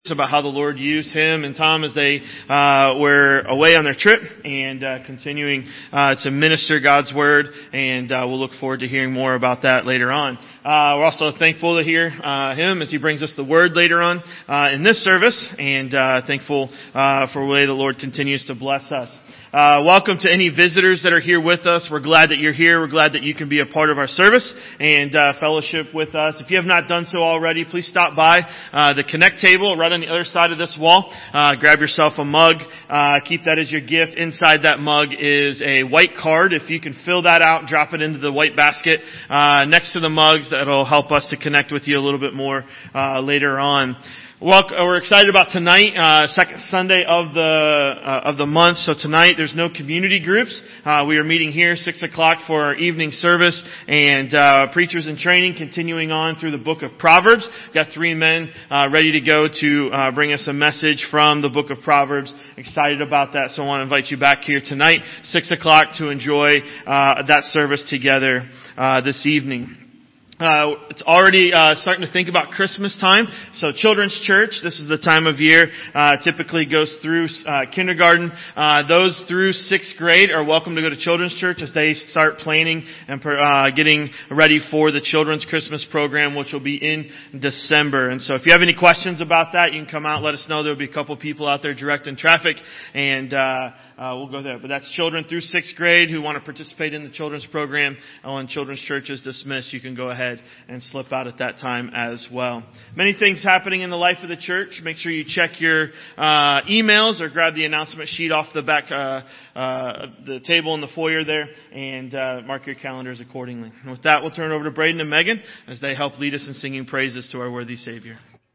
about how the Lord used him and Tom as they were away on their trip and continuing to minister God's Word, and we'll look forward to hearing more about that later on. We're also thankful to hear him as he brings us the Word later on in this service, and thankful for the way the Lord continues to bless us. Welcome to any visitors that are here with us. We're glad that you're here. We're glad that you can be a part of our service and fellowship with us. If you have not done so already, please stop by the Connect table right on the other side of this wall. Grab yourself a mug. Keep that as your gift. Inside that mug is a white card. If you can fill that out, drop it into the white basket next to the mugs. That'll help us to connect with you a little bit more later on. We're excited about tonight, second Sunday of the month. So tonight there's no community groups. We are meeting here 6 o'clock for our evening service, and preachers in training continuing on through the book of Proverbs. We've got 3 men ready to go to bring us a message from the book of Proverbs. Excited about that. So I want to invite you back here tonight, 6 o'clock, to enjoy that service together this evening. It's already starting to think about Christmas time. So Children's Church, this is the time of year, typically goes through kindergarten. Those through 6th grade are welcome to go to Children's Church as they start planning and getting ready for the Children's Christmas program, which will be in December. And so if you have any questions about that, you can come out and let us know. There will be a couple people out there directing traffic, and we'll go there. But that's children through 6th grade who want to participate in the children's program. When Children's Church is dismissed, you can go ahead and slip out at that time as well. Many things happening in the life of the church. Make sure you check your emails or grab the announcement sheet off the back, the table in the foyer there, and mark your calendars accordingly. And with that, we'll turn it over to Braden and Megan as they help lead us in singing praises to our worthy Savior.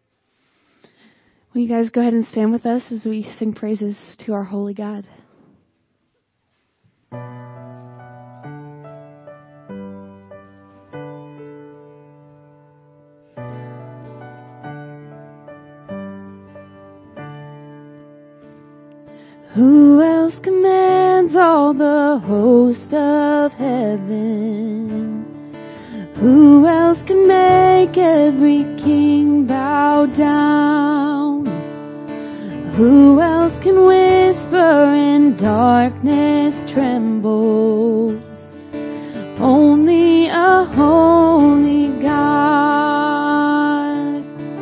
Will you guys go ahead and stand with us as we sing praises to our holy God? Who else commands all the host of heaven? Who else can make every king bow down? Who else can whisper and darkness trembles? Only a holy God.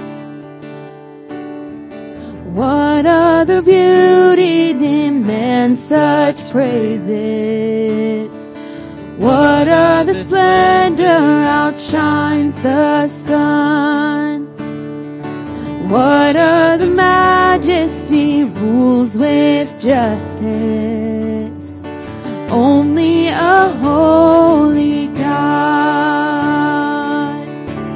What other beauty demands such praises? What other splendor outshines the sun? What other majesty rules with justice? Only a holy God.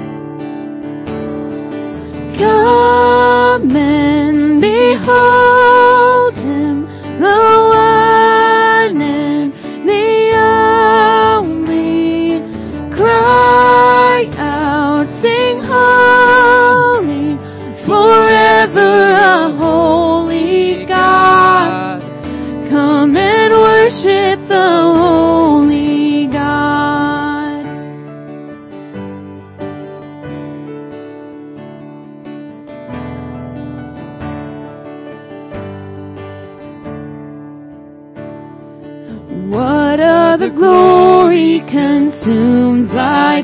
Come and behold Him, the one and the only. Cry out, sing holy, forever a holy God. Come and worship the holy God. What other glory consumes like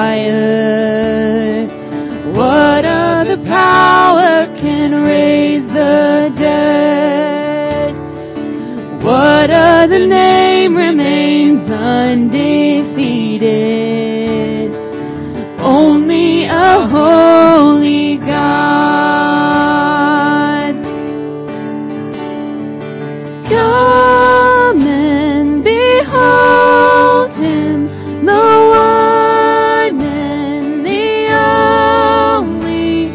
fire? What other power can raise the dead? What other name remains undefeated? Only a holy God. Come and behold Him, the one and the only.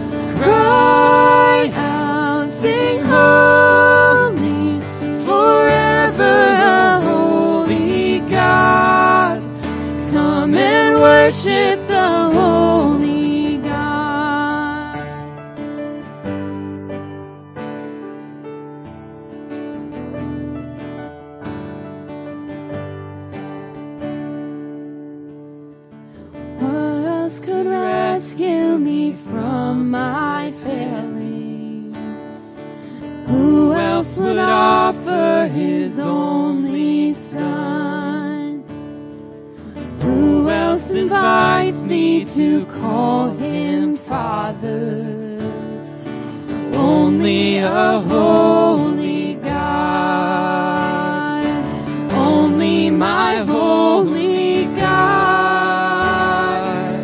Cry out, sing holy, forever a holy God. Come His only Son. Who else invites me to call Him Father? Only a holy God, only my holy God.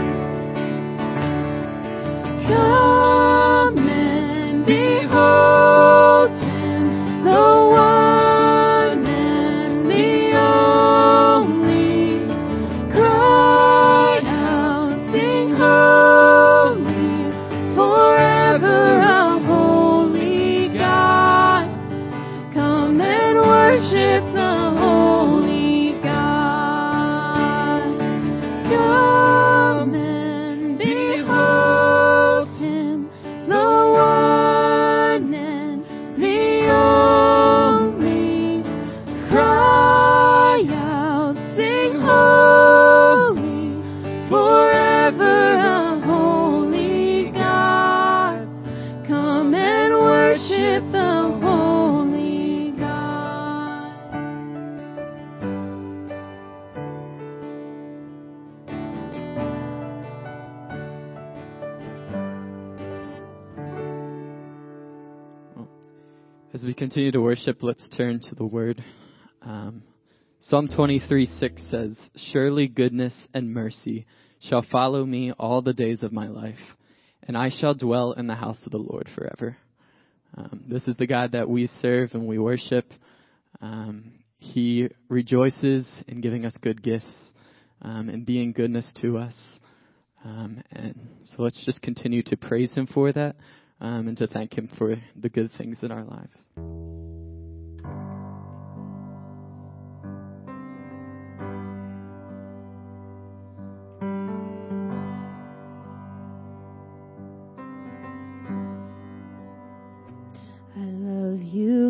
Come and behold Him, the one and the only. Cry out, sing holy, forever a holy God. Come and worship the holy God. Come and behold Him, the one and the only. Cry out, sing holy, forever a holy God. Come and worship the holy God. As we continue to worship, let's turn to the Word. Psalm 23:6 says, "Surely goodness and mercy shall follow me all the days of my life, and I shall dwell in the house of the Lord forever." This is the God that we serve and we worship. He rejoices in giving us good gifts and being goodness to us. And so let's just continue to praise Him for that and to thank Him for the good things in our lives. I love you,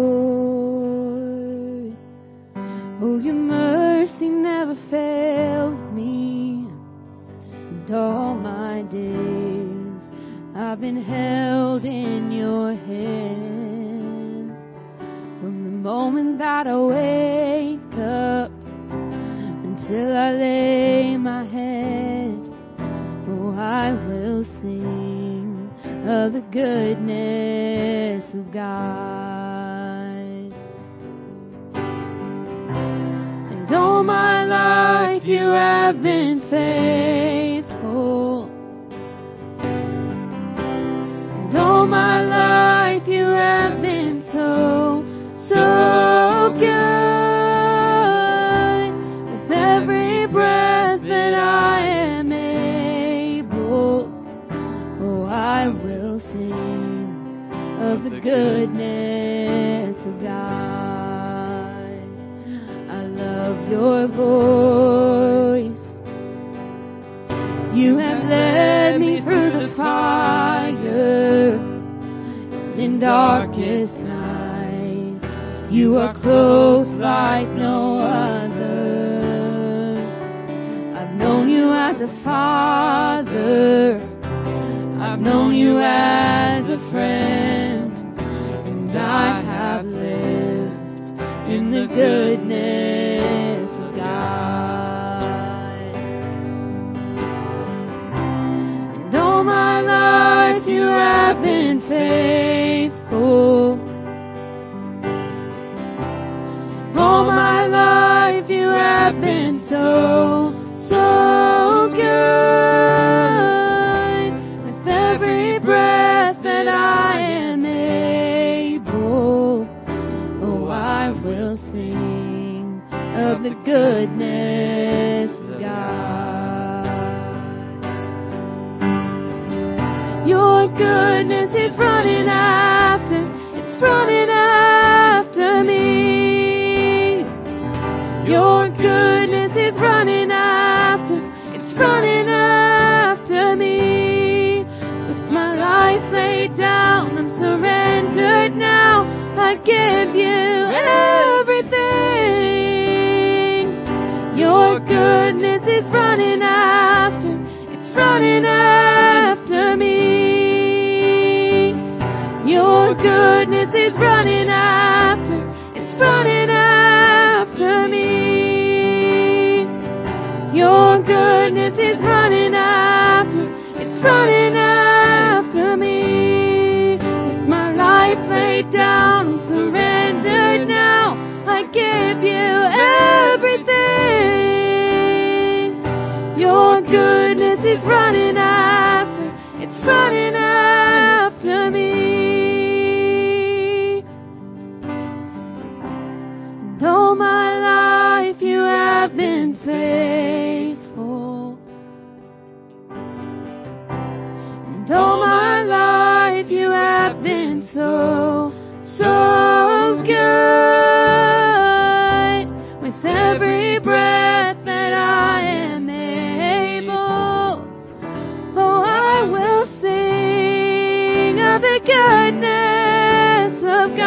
Lord. Oh, your mercy never fails me. And all my days I've been held in your hand. From the moment that I wake up until I lay my head, oh, I will sing of the goodness of God. And all my life you have been faithful. And all my life you have been so, so good. With every breath that I am able, oh, I will sing of the goodness of God. I love your voice. You have led me through the fire in darkest night. You are close like no other. I've known you as a father. I've known you as a friend, and I have lived in the goodness of God. And all my life you have been faithful. All my life you have been so, so good. With every breath that I am able, oh, I will sing of the goodness of God. Your goodness is running after, it's running after me. Your goodness is running after, it's running after me. With my life laid down, I'm surrendered now. I give you everything. Your goodness is running after, it's running after me. Your goodness is running after, it's goodness is running after, it's running after me. With my life laid down, I'm surrendered now. I give you everything. Your goodness is running after, it's running after me. And all my life you have been faithful. And all my life you have been so, so good. With every breath that I am able, oh, I will sing of the goodness of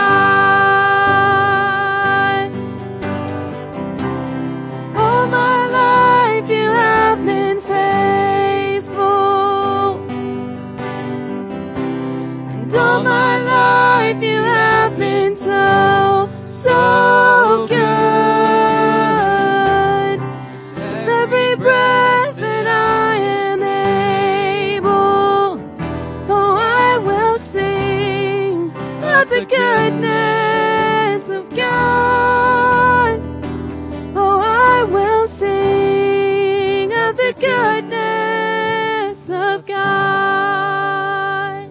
God. All my life you have been faithful. And all my life you have been so, so good. With every breath that I am able, oh, I will sing of the goodness of God. Oh, I will sing of the goodness of God.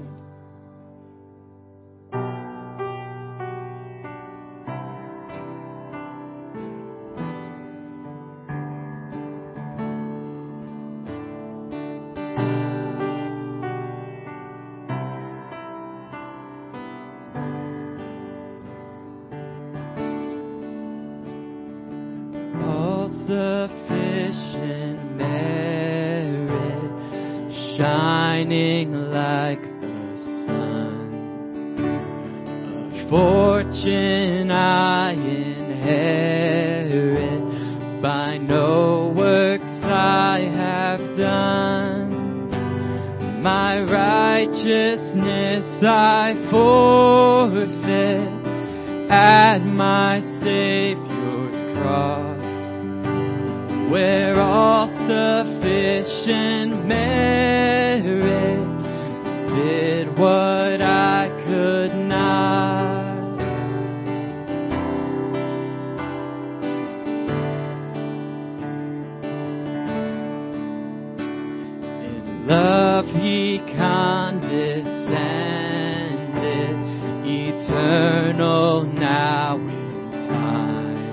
All sufficient merit, shining like the sun. A fortune I inherit, by no works I have done. My righteousness I forfeit at my Savior's cross, where all sufficient merit did what I could not. In love he condescended, eternal now in time.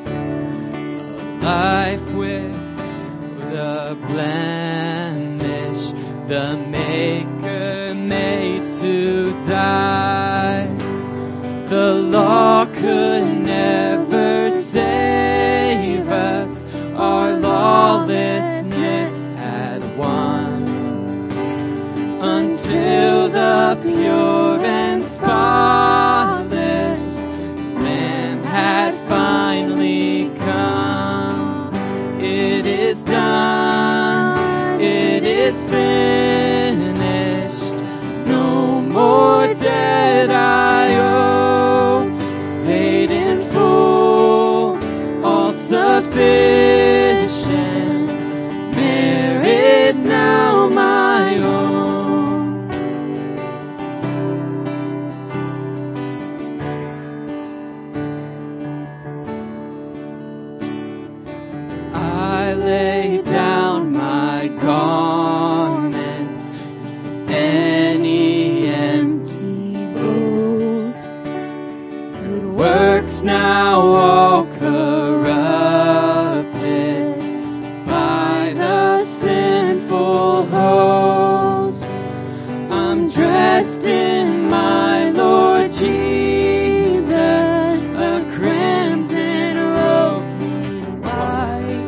A life without a blemish, the Maker made to die. The law could never save us, our lawlessness had won, until the pure and spotless Lamb had finally come. It is done, it is finished, no more debt I owe, paid in full, all sufficient, merit now my own. I lay down my garments, any empty boast. Good works now all corrupted by the sinful host. I'm dressed in my Lord Jesus, a crimson robe white.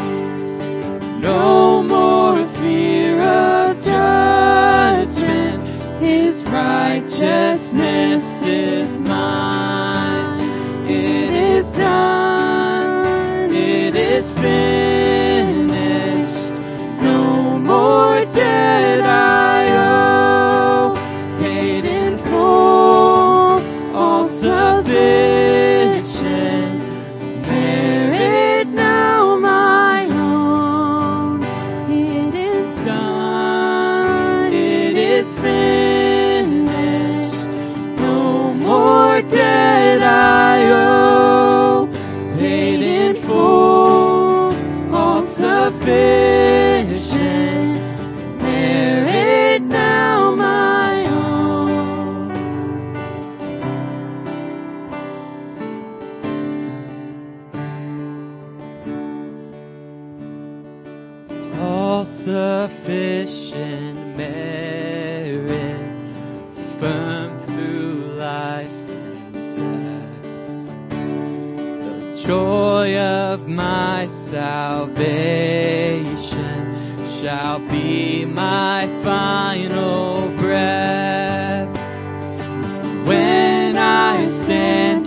No more fear of judgment, his righteousness is mine. It is done, it is finished, no more debt I owe, paid in full, all sufficient, merit now my own. It sufficient merit, firm through life and death. The joy of my salvation shall be my final breath. When I stand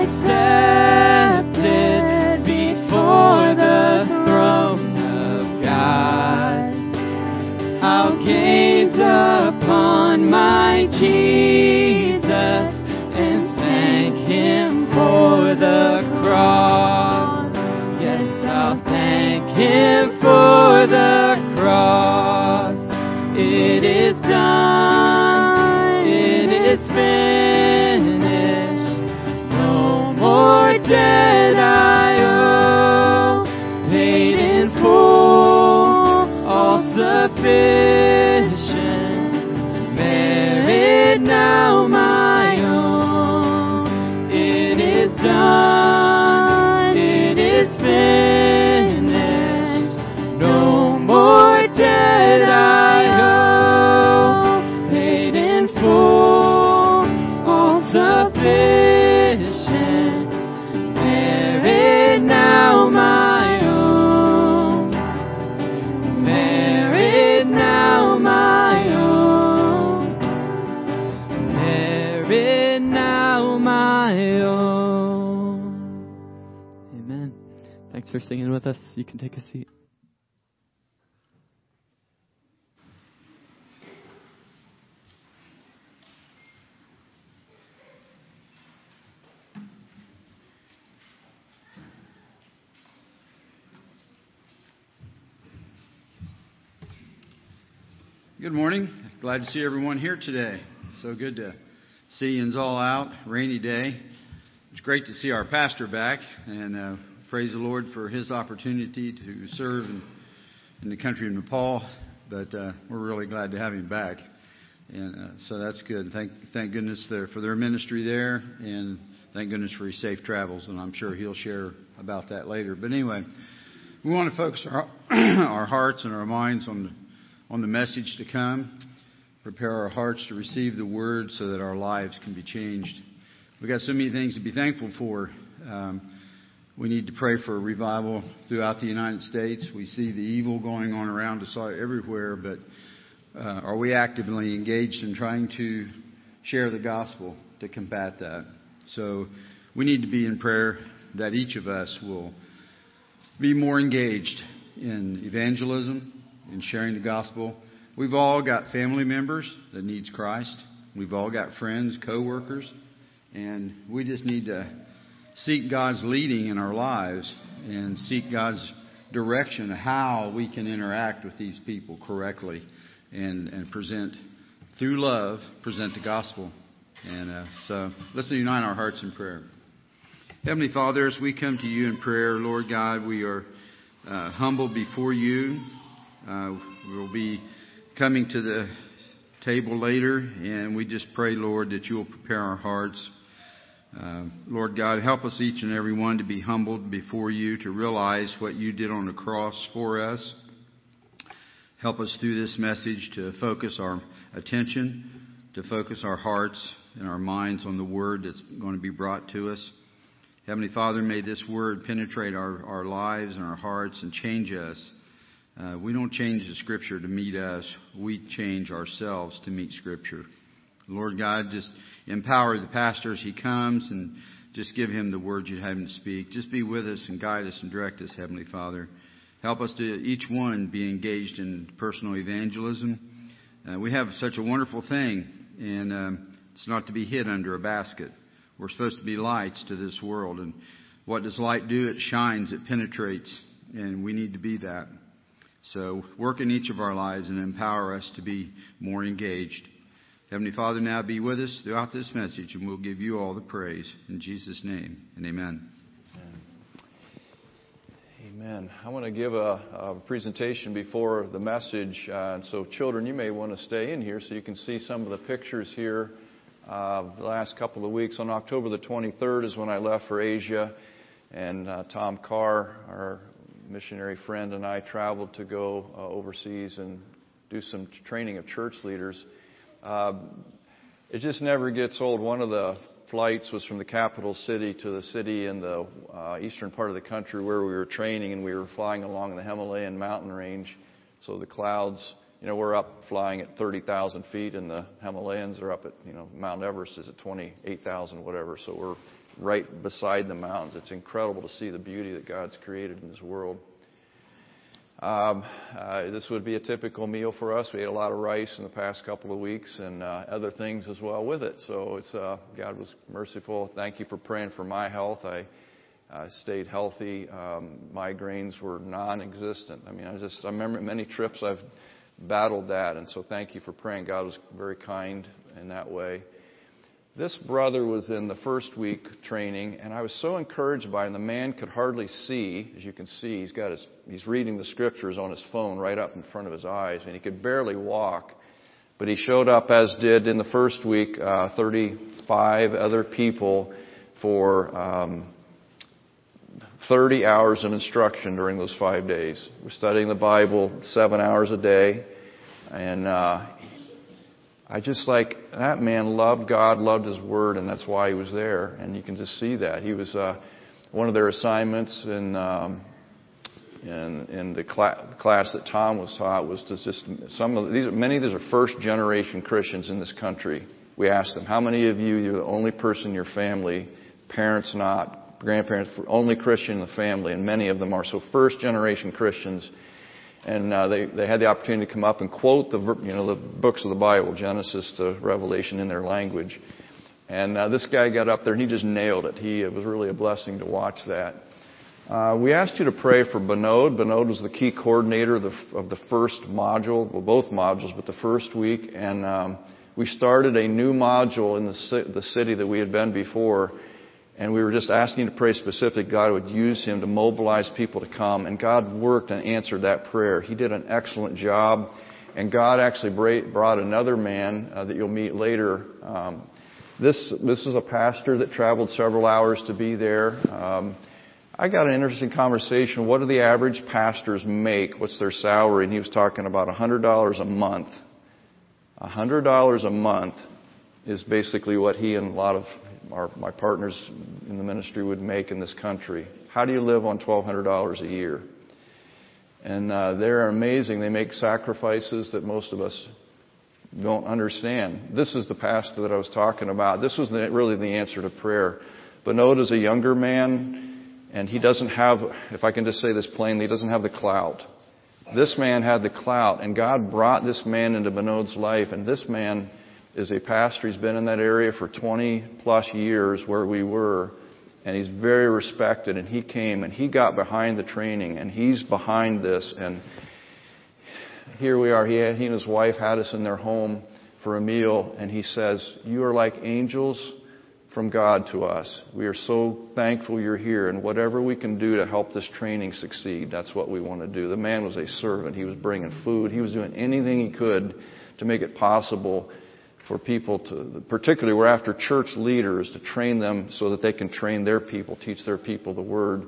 accepted before the throne of God, I'll gaze upon my Jesus and thank Him for the cross. Yes, I'll thank Him for the cross. It is done. It is finished. No more debt I owe. Paid in full, all sufficient. Merit now my own. It is done. It is finished. No more debt I owe. Paid in full, all sufficient. Merit now my own. Merit now my own. Merit now my own. Amen. Thanks for singing with us. You can take a seat. Good morning. Glad to see everyone here today. So good to see yous all out. Rainy day. It's great to see our pastor back, and praise the Lord for his opportunity to serve in the country of Nepal. But we're really glad to have him back, and so that's good. Thank goodness for their ministry there, and thank goodness for his safe travels. And I'm sure he'll share about that later. But anyway, we want to focus our hearts and our minds on the message to come, prepare our hearts to receive the word so that our lives can be changed. We've got so many things to be thankful for. We need to pray for a revival throughout the United States. We see the evil going on around us everywhere, but are we actively engaged in trying to share the gospel to combat that? So we need to be in prayer that each of us will be more engaged in evangelism, in sharing the gospel. We've all got family members that needs Christ. We've all got friends, co-workers, and we just need to seek God's leading in our lives and seek God's direction of how we can interact with these people correctly and present, through love, present the gospel. And so let's unite our hearts in prayer. Heavenly Father, as we come to you in prayer, Lord God, we are humbled before you. We'll be coming to the table later, and we just pray, Lord, that you will prepare our hearts. Lord God, help us each and every one to be humbled before you, to realize what you did on the cross for us. Help us through this message to focus our attention, to focus our hearts and our minds on the word that's going to be brought to us. Heavenly Father, may this word penetrate our lives and our hearts and change us. We don't change the Scripture to meet us. We change ourselves to meet Scripture. Lord God, just empower the pastor as he comes and just give him the words you'd have him to speak. Just be with us and guide us and direct us, Heavenly Father. Help us to each one be engaged in personal evangelism. We have such a wonderful thing, and it's not to be hid under a basket. We're supposed to be lights to this world. And what does light do? It shines, it penetrates, and we need to be that. So work in each of our lives and empower us to be more engaged. Heavenly Father, now be with us throughout this message, and we'll give you all the praise. In Jesus' name, and amen. Amen. I want to give a presentation before the message. So children, you may want to stay in here so you can see some of the pictures here. The last couple of weeks, on October the 23rd is when I left for Asia. And Tom Carr, our missionary friend and I traveled to go overseas and do some training of church leaders. It just never gets old. One of the flights was from the capital city to the city in the eastern part of the country where we were training, and we were flying along the Himalayan mountain range. So the clouds, we're up flying at 30,000 feet, and the Himalayas are up at, Mount Everest is at 28,000, whatever. So we're right beside the mountains. It's incredible to see the beauty that God's created in this world. This would be a typical meal for us. We ate a lot of rice in the past couple of weeks and other things as well with it. So it's God was merciful. Thank you for praying for my health. I stayed healthy. Migraines were non-existent. I remember many trips I've battled that, and so thank you for praying. God was very kind in that way. This brother was in the first week training, and I was so encouraged by him. The man could hardly see. As you can see, he's reading the scriptures on his phone right up in front of his eyes, and he could barely walk. But he showed up, as did in the first week 35 other people for 30 hours of instruction during those 5 days. We're studying the Bible 7 hours a day, and I just that man loved God, loved His Word, and that's why he was there. And you can just see that. He was one of their assignments in the class that Tom was taught was to just many of these are first generation Christians in this country. We asked them, how many of you're the only person in your family, parents not, grandparents, only Christian in the family, and many of them are. So first generation Christians. And they had the opportunity to come up and quote the books of the Bible, Genesis to Revelation, in their language. And this guy got up there and he just nailed it. It was really a blessing to watch that. We asked you to pray for Binod. Binod was the key coordinator of the first module, well, both modules, but the first week. And we started a new module in the city that we had been before. And we were just asking to pray specifically God would use him to mobilize people to come. And God worked and answered that prayer. He did an excellent job. And God actually brought another man that you'll meet later. This is a pastor that traveled several hours to be there. I got an interesting conversation. What do the average pastors make? What's their salary? And he was talking about $100 a month. $100 a month is basically what he and a lot of my partners in the ministry would make in this country. How do you live on $1,200 a year? And they're amazing. They make sacrifices that most of us don't understand. This is the pastor that I was talking about. This was really the answer to prayer. Binod is a younger man, and he doesn't have, if I can just say this plainly, he doesn't have the clout. This man had the clout, and God brought this man into Binod's life, and this man is a pastor. He's been in that area for 20 plus years where we were, and he's very respected. And he came and he got behind the training, and he's behind this. And here we are. He and his wife had us in their home for a meal, and he says, "You are like angels from God to us. We are so thankful you're here, and whatever we can do to help this training succeed, that's what we want to do." The man was a servant. He was bringing food. He was doing anything he could to make it possible for people to, particularly we're after church leaders, to train them so that they can train their people, teach their people the Word.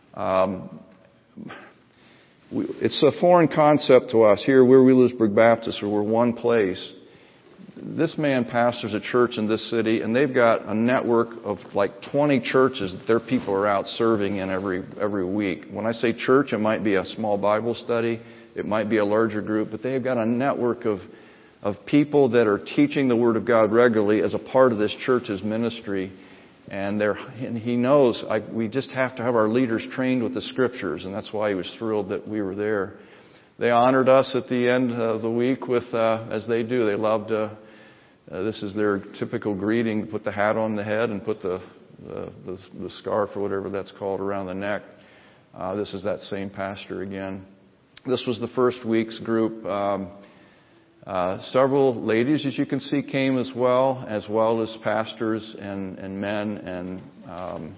It's a foreign concept to us. Here, we're Wheelersburg Baptist, we're one place. This man pastors a church in this city, and they've got a network of like 20 churches that their people are out serving in every week. When I say church, it might be a small Bible study, it might be a larger group, but they've got a network of people that are teaching the Word of God regularly as a part of this church's ministry. And he knows we just have to have our leaders trained with the Scriptures, and that's why he was thrilled that we were there. They honored us at the end of the week with, as they do, they loved, this is their typical greeting, put the hat on the head and put the scarf or whatever that's called around the neck. This is that same pastor again. This was the first week's group. Several ladies, as you can see, came as well as pastors and men. And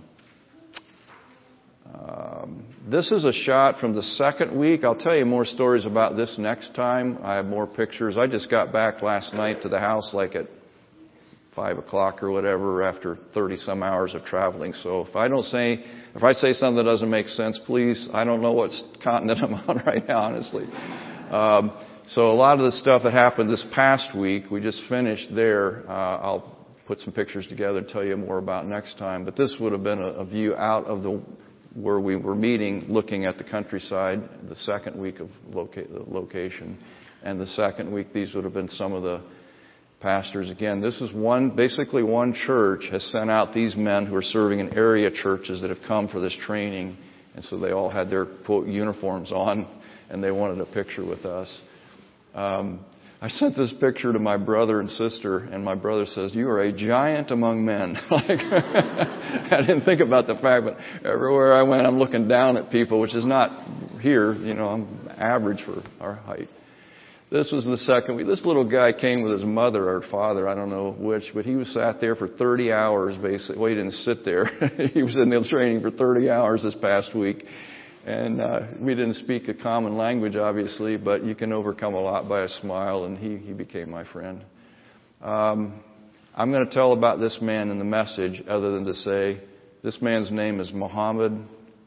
this is a shot from the second week. I'll tell you more stories about this next time. I have more pictures. I just got back last night to the house like at 5 o'clock or whatever after 30 some hours of traveling. So if I say something that doesn't make sense, please, I don't know what continent I'm on right now, honestly. So a lot of the stuff that happened this past week, we just finished there. I'll put some pictures together and tell you more about next time. But this would have been a view out of where we were meeting, looking at the countryside, the second week of location. And the second week, these would have been some of the pastors. Again, this is basically one church has sent out these men who are serving in area churches that have come for this training. And so they all had their, quote, uniforms on, and they wanted a picture with us. I sent this picture to my brother and sister, and my brother says, "You are a giant among men." I didn't think about the fact, but everywhere I went, I'm looking down at people, which is not here. I'm average for our height. This was the second week. This little guy came with his mother or father, I don't know which, but he was sat there for 30 hours, basically. Well, he didn't sit there. He was in the training for 30 hours this past week. And we didn't speak a common language, obviously, but you can overcome a lot by a smile, and he became my friend. I'm going to tell about this man in the message, other than to say this man's name is Muhammad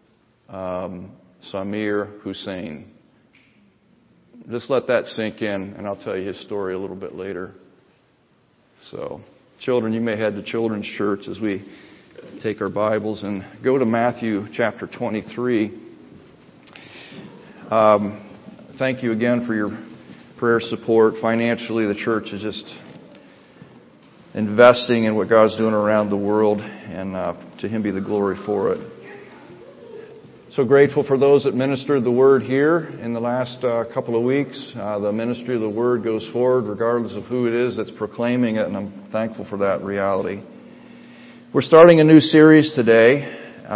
Samir Hussein. Just let that sink in, and I'll tell you his story a little bit later. So, children, you may head to children's church as we take our Bibles and go to Matthew chapter 23. Thank you again for your prayer support. Financially, the church is just investing in what God's doing around the world, and to Him be the glory for it. So grateful for those that ministered the Word here in the last couple of weeks. The ministry of the Word goes forward regardless of who it is that's proclaiming it, and I'm thankful for that reality. We're starting a new series today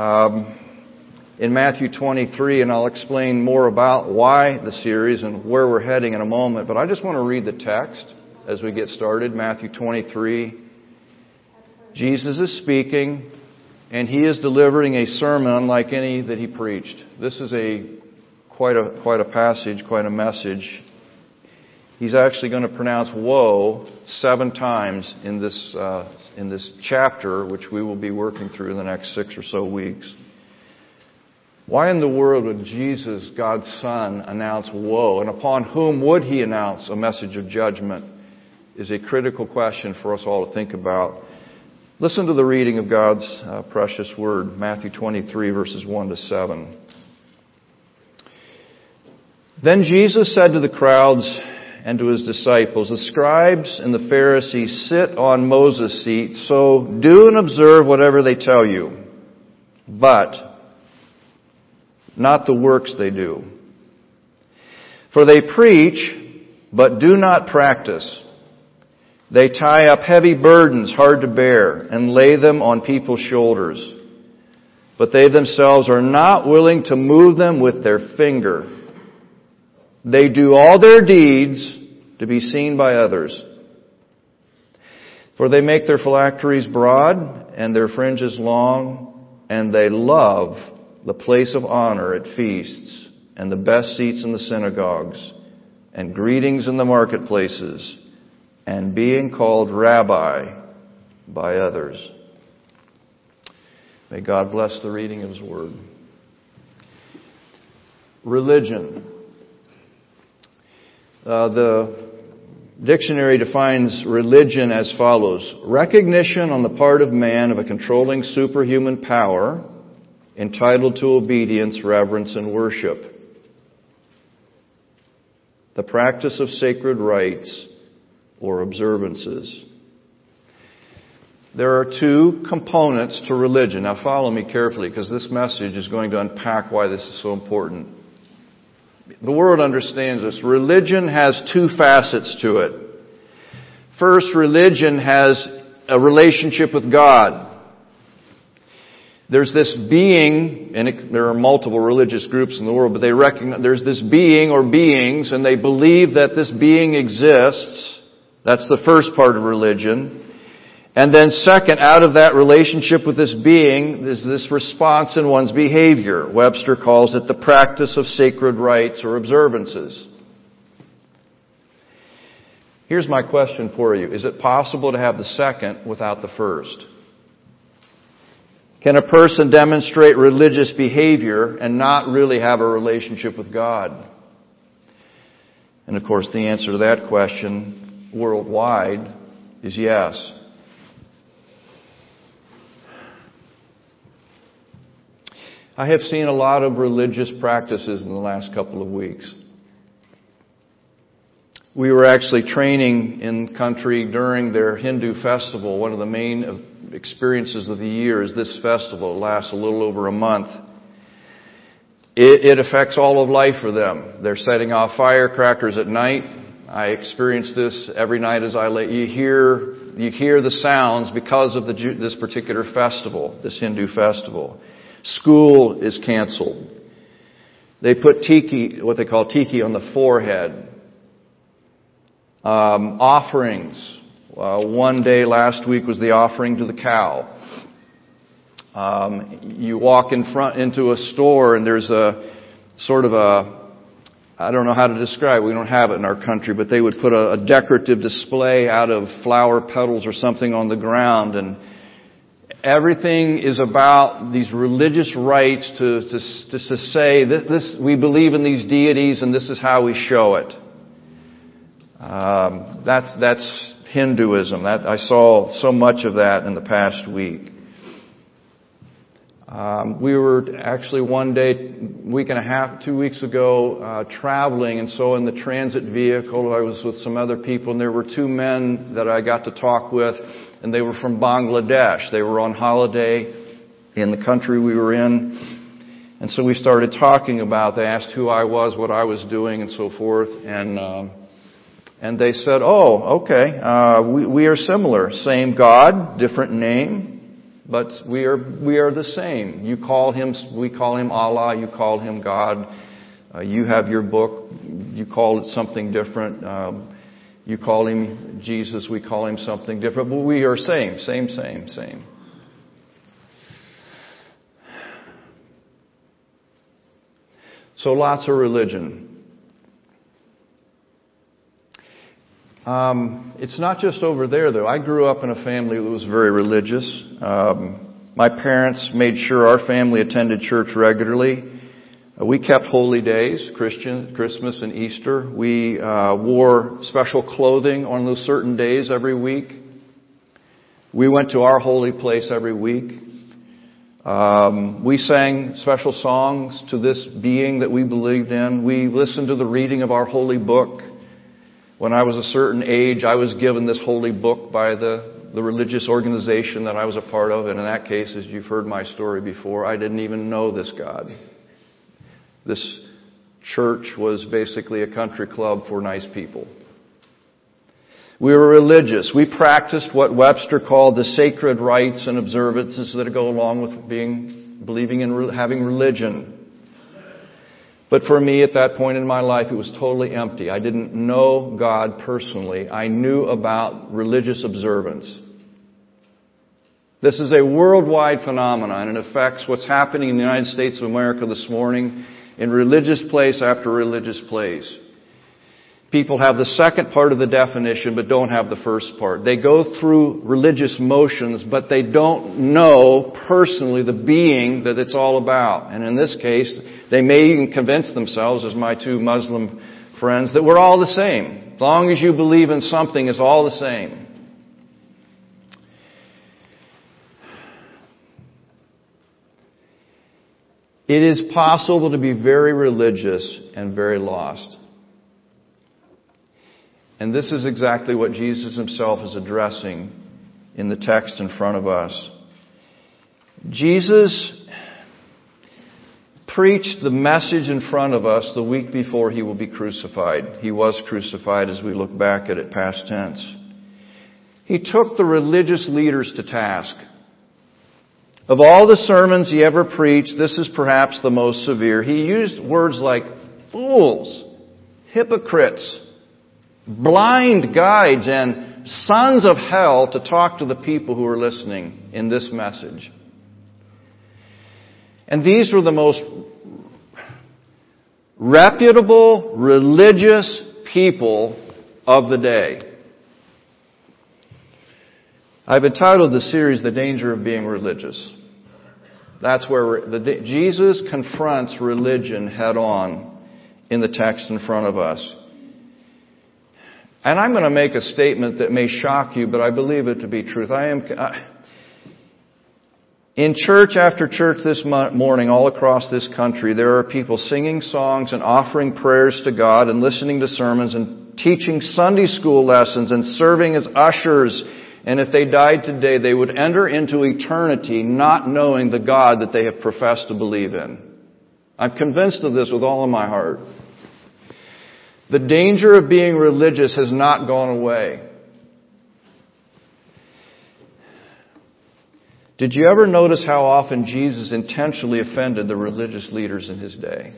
in Matthew 23, and I'll explain more about why the series and where we're heading in a moment. But I just want to read the text as we get started. Matthew 23. Jesus is speaking, and He is delivering a sermon unlike any that He preached. This is quite a passage, quite a message. He's actually going to pronounce woe 7 times in this chapter, which we will be working through in the next 6 or so weeks. Why in the world would Jesus, God's Son, announce woe? And upon whom would He announce a message of judgment? Is a critical question for us all to think about. Listen to the reading of God's precious Word, Matthew 23, verses 1 to 7. Then Jesus said to the crowds and to His disciples, "The scribes and the Pharisees sit on Moses' seat, so do and observe whatever they tell you. But not the works they do. For they preach, but do not practice. They tie up heavy burdens hard to bear and lay them on people's shoulders. But they themselves are not willing to move them with their finger. They do all their deeds to be seen by others. For they make their phylacteries broad and their fringes long, and they love the place of honor at feasts and the best seats in the synagogues and greetings in the marketplaces and being called Rabbi by others." May God bless the reading of His Word. Religion. The dictionary defines religion as follows: recognition on the part of man of a controlling superhuman power entitled to obedience, reverence, and worship. The practice of sacred rites or observances. There are 2 components to religion. Now follow me carefully, because this message is going to unpack why this is so important. The world understands this. Religion has 2 facets to it. First, religion has a relationship with God. There's this being, and there are multiple religious groups in the world, but they recognize there's this being or beings, and they believe that this being exists. That's the first part of religion. And then second, out of that relationship with this being, is this response in one's behavior. Webster calls it the practice of sacred rites or observances. Here's my question for you. Is it possible to have the second without the first? Can a person demonstrate religious behavior and not really have a relationship with God? And of course, the answer to that question worldwide is yes. I have seen a lot of religious practices in the last couple of weeks. We were actually training in country during their Hindu festival. One of the main experiences of the year is this festival. It lasts a little over a month. It affects all of life for them. They're setting off firecrackers at night. I experience this every night as I lay. You hear the sounds because of this particular festival, this Hindu festival. School is canceled. They put tiki, what they call tiki, on the forehead. Offerings. One day last week was the offering to the cow. You walk into a store and there's a sort of I don't know how to describe it. We don't have it in our country, but they would put a decorative display out of flower petals or something on the ground, and everything is about these religious rites to say that this, we believe in these deities and this is how we show it. That's Hinduism. I saw so much of that in the past week. We were actually one day, week and a half, 2 weeks ago, traveling, and so in the transit vehicle, I was with some other people, and there were two men that I got to talk with, and they were from Bangladesh. They were on holiday in the country we were in, and so we started talking about. They asked who I was, what I was doing, and so forth, and they said, "Oh, okay, we are similar, same God, different name." But we are the same. You call him, we call him Allah, you call him God. You have your book, you call it something different. You call him Jesus, we call him something different. But we are same. So lots of religion. It's not just over there, though. I grew up in a family that was very religious. My parents made sure our family attended church regularly. We kept holy days, Christmas and Easter. We wore special clothing on those certain days every week. We went to our holy place every week. We sang special songs to this being that we believed in. We listened to the reading of our holy book. When I was a certain age, I was given this holy book by the religious organization that I was a part of. And in that case, as you've heard my story before, I didn't even know this God. This church was basically a country club for nice people. We were religious. We practiced what Webster called the sacred rites and observances that go along with believing in having religion. But for me, at that point in my life, it was totally empty. I didn't know God personally. I knew about religious observance. This is a worldwide phenomenon, and it affects what's happening in the United States of America this morning in religious place after religious place. People have the second part of the definition, but don't have the first part. They go through religious motions, but they don't know personally the being that it's all about. And in this case, they may even convince themselves, as my two Muslim friends, that we're all the same. As long as you believe in something, it's all the same. It is possible to be very religious and very lost. And this is exactly what Jesus himself is addressing in the text in front of us. Jesus preached the message in front of us the week before he will be crucified. He was crucified as we look back at it past tense. He took the religious leaders to task. Of all the sermons he ever preached, this is perhaps the most severe. He used words like fools, hypocrites, blind guides, and sons of hell to talk to the people who were listening in this message. And these were the most reputable religious people of the day. I've entitled the series, The Danger of Being Religious. That's where Jesus confronts religion head on in the text in front of us. And I'm going to make a statement that may shock you, but I believe it to be truth. In church after church this morning, all across this country, there are people singing songs and offering prayers to God and listening to sermons and teaching Sunday school lessons and serving as ushers. And if they died today, they would enter into eternity not knowing the God that they have professed to believe in. I'm convinced of this with all of my heart. The danger of being religious has not gone away. Did you ever notice how often Jesus intentionally offended the religious leaders in His day?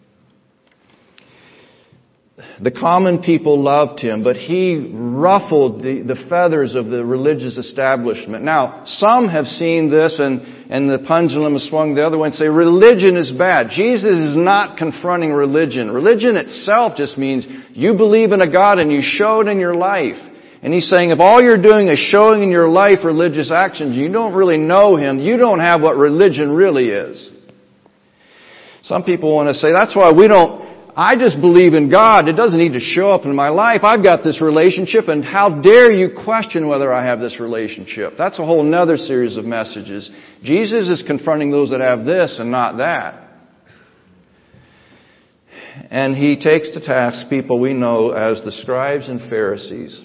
The common people loved Him, but He ruffled the feathers of the religious establishment. Now, some have seen this and the pendulum has swung the other way and say religion is bad. Jesus is not confronting religion. Religion itself just means you believe in a God and you show it in your life. And He's saying if all you're doing is showing in your life religious actions, you don't really know Him, you don't have what religion really is. Some people want to say, that's why I just believe in God. It doesn't need to show up in my life. I've got this relationship, and how dare you question whether I have this relationship? That's a whole nother series of messages. Jesus is confronting those that have this and not that. And He takes to task people we know as the scribes and Pharisees.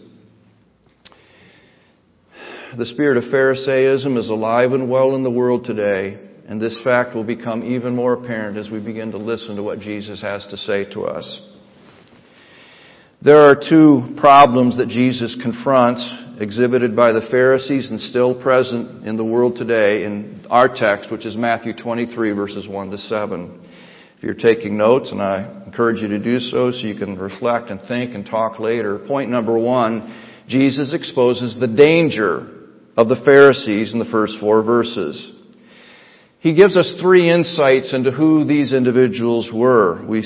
The spirit of Pharisaism is alive and well in the world today. And this fact will become even more apparent as we begin to listen to what Jesus has to say to us. There are two problems that Jesus confronts, exhibited by the Pharisees and still present in the world today in our text, which is Matthew 23, verses 1 to 7. If you're taking notes, and I encourage you to do so you can reflect and think and talk later. Point number 1, Jesus exposes the danger of the Pharisees in the first 4 verses. He gives us 3 insights into who these individuals were. We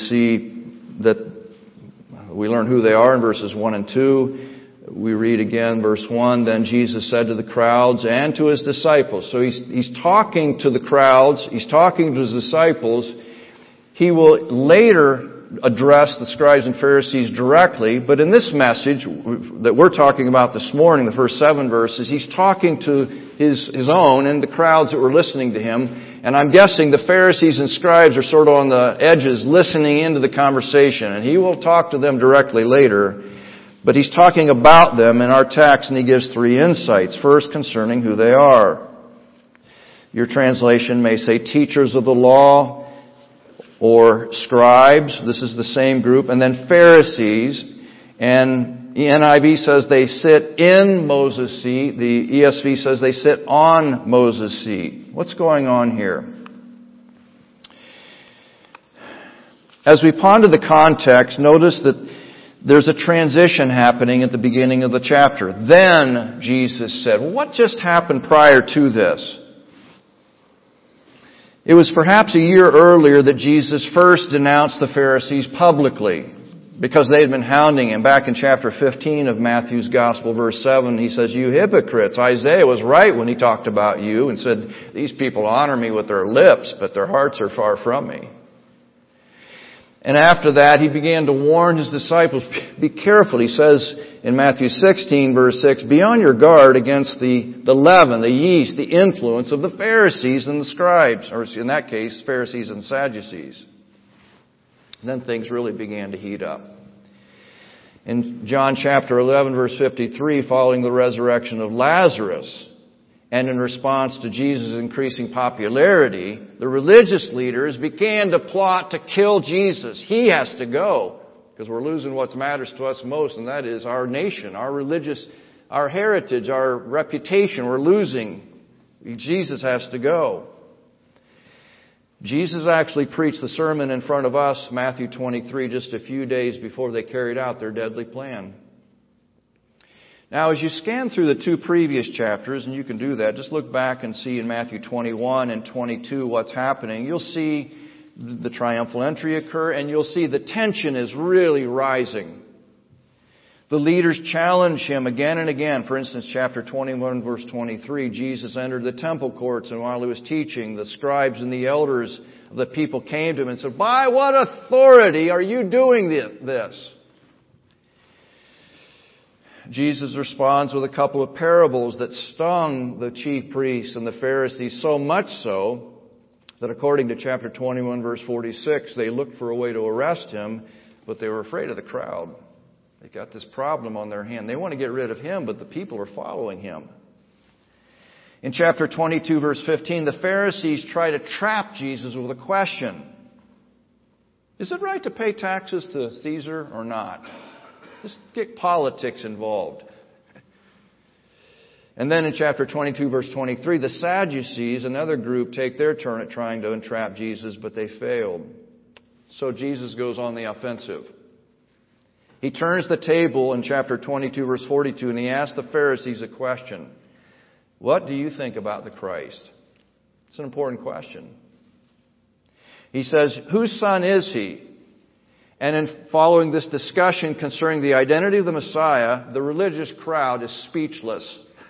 learn who they are in verses 1 and 2. We read again verse 1, then Jesus said to the crowds and to His disciples. So He's talking to the crowds, He's talking to His disciples. He will later address the scribes and Pharisees directly, but in this message that we're talking about this morning, the first 7 verses, He's talking to His own and the crowds that were listening to Him. And I'm guessing the Pharisees and scribes are sort of on the edges listening into the conversation. And He will talk to them directly later. But He's talking about them in our text, and He gives 3 insights. First, concerning who they are. Your translation may say teachers of the law or scribes. This is the same group. And then Pharisees. And the NIV says they sit in Moses' seat. The ESV says they sit on Moses' seat. What's going on here? As we ponder the context, notice that there's a transition happening at the beginning of the chapter. Then Jesus said, well, what just happened prior to this? It was perhaps a year earlier that Jesus first denounced the Pharisees publicly, because they had been hounding Him. Back in chapter 15 of Matthew's Gospel, verse 7, He says, you hypocrites. Isaiah was right when he talked about you and said, these people honor me with their lips, but their hearts are far from me. And after that, He began to warn His disciples, be careful. He says in Matthew 16, verse 6, be on your guard against the leaven, the yeast, the influence of the Pharisees and the scribes, or in that case, Pharisees and Sadducees. Then things really began to heat up. In John chapter 11, verse 53, following the resurrection of Lazarus, and in response to Jesus' increasing popularity, the religious leaders began to plot to kill Jesus. He has to go, because we're losing what matters to us most, and that is our nation, our heritage, our reputation. We're losing. Jesus has to go. Jesus actually preached the sermon in front of us, Matthew 23, just a few days before they carried out their deadly plan. Now, as you scan through the 2 previous chapters, and you can do that, just look back and see in Matthew 21 and 22 what's happening. You'll see the triumphal entry occur, and you'll see the tension is really rising. The leaders challenge him again and again. For instance, chapter 21, verse 23, Jesus entered the temple courts, and while he was teaching, the scribes and the elders of the people came to him and said, "By what authority are you doing this?" Jesus responds with a couple of parables that stung the chief priests and the Pharisees, so much so that according to chapter 21, verse 46, they looked for a way to arrest him, but they were afraid of the crowd. They got this problem on their hand. They want to get rid of him, but the people are following him. In chapter 22, verse 15, the Pharisees try to trap Jesus with a question. Is it right to pay taxes to Caesar or not? Just get politics involved. And then in chapter 22, verse 23, the Sadducees, another group, take their turn at trying to entrap Jesus, but they failed. So Jesus goes on the offensive. He turns the table in chapter 22, verse 42, and he asks the Pharisees a question. What do you think about the Christ? It's an important question. He says, whose son is he? And in following this discussion concerning the identity of the Messiah, the religious crowd is speechless.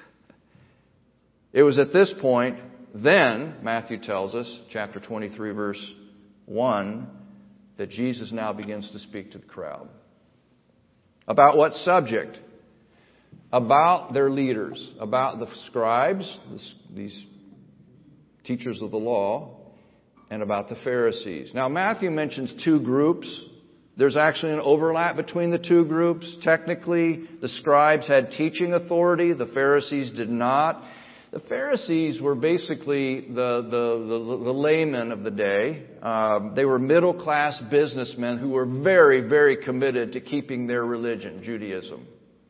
It was at this point, then, Matthew tells us, chapter 23, verse 1, that Jesus now begins to speak to the crowd. About what subject? About their leaders, about the scribes, these teachers of the law, and about the Pharisees. Now, Matthew mentions two groups. There's actually an overlap between the two groups. Technically, the scribes had teaching authority. The Pharisees did not. The Pharisees were basically the laymen of the day. They were middle-class businessmen who were very, very committed to keeping their religion, Judaism.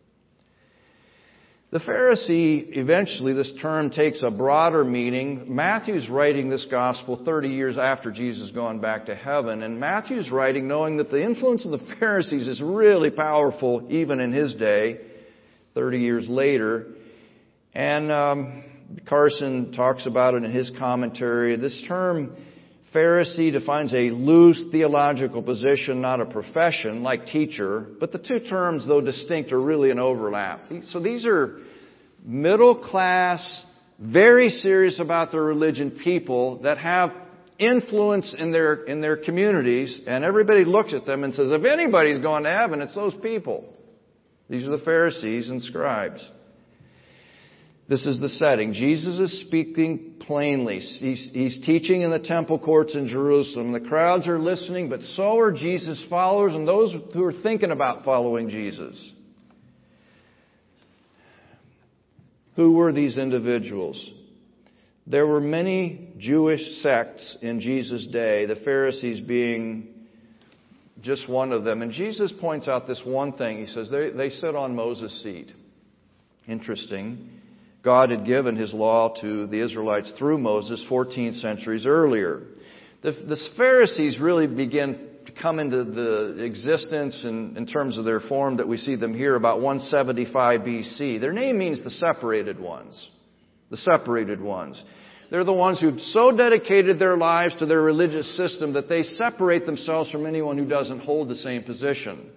The Pharisee, eventually, this term takes a broader meaning. Matthew's writing this gospel 30 years after Jesus gone back to heaven. And Matthew's writing knowing that the influence of the Pharisees is really powerful even in his day, 30 years later. And Carson talks about it in his commentary. This term Pharisee defines a loose theological position, not a profession, like teacher. But the two terms, though distinct, are really an overlap. So these are middle class, very serious about their religion people that have influence in their communities, and everybody looks at them and says, if anybody's going to heaven, it's those people. These are the Pharisees and scribes. This is the setting. Jesus is speaking plainly. He's teaching in the temple courts in Jerusalem. The crowds are listening, but so are Jesus' followers and those who are thinking about following Jesus. Who were these individuals? There were many Jewish sects in Jesus' day, the Pharisees being just one of them. And Jesus points out this one thing. He says they sit on Moses' seat. Interesting. God had given His law to the Israelites through Moses 14 centuries earlier. The Pharisees really begin to come into the existence in terms of their form that we see them here about 175 BC. Their name means the separated ones. The separated ones. They're the ones who've so dedicated their lives to their religious system that they separate themselves from anyone who doesn't hold the same position.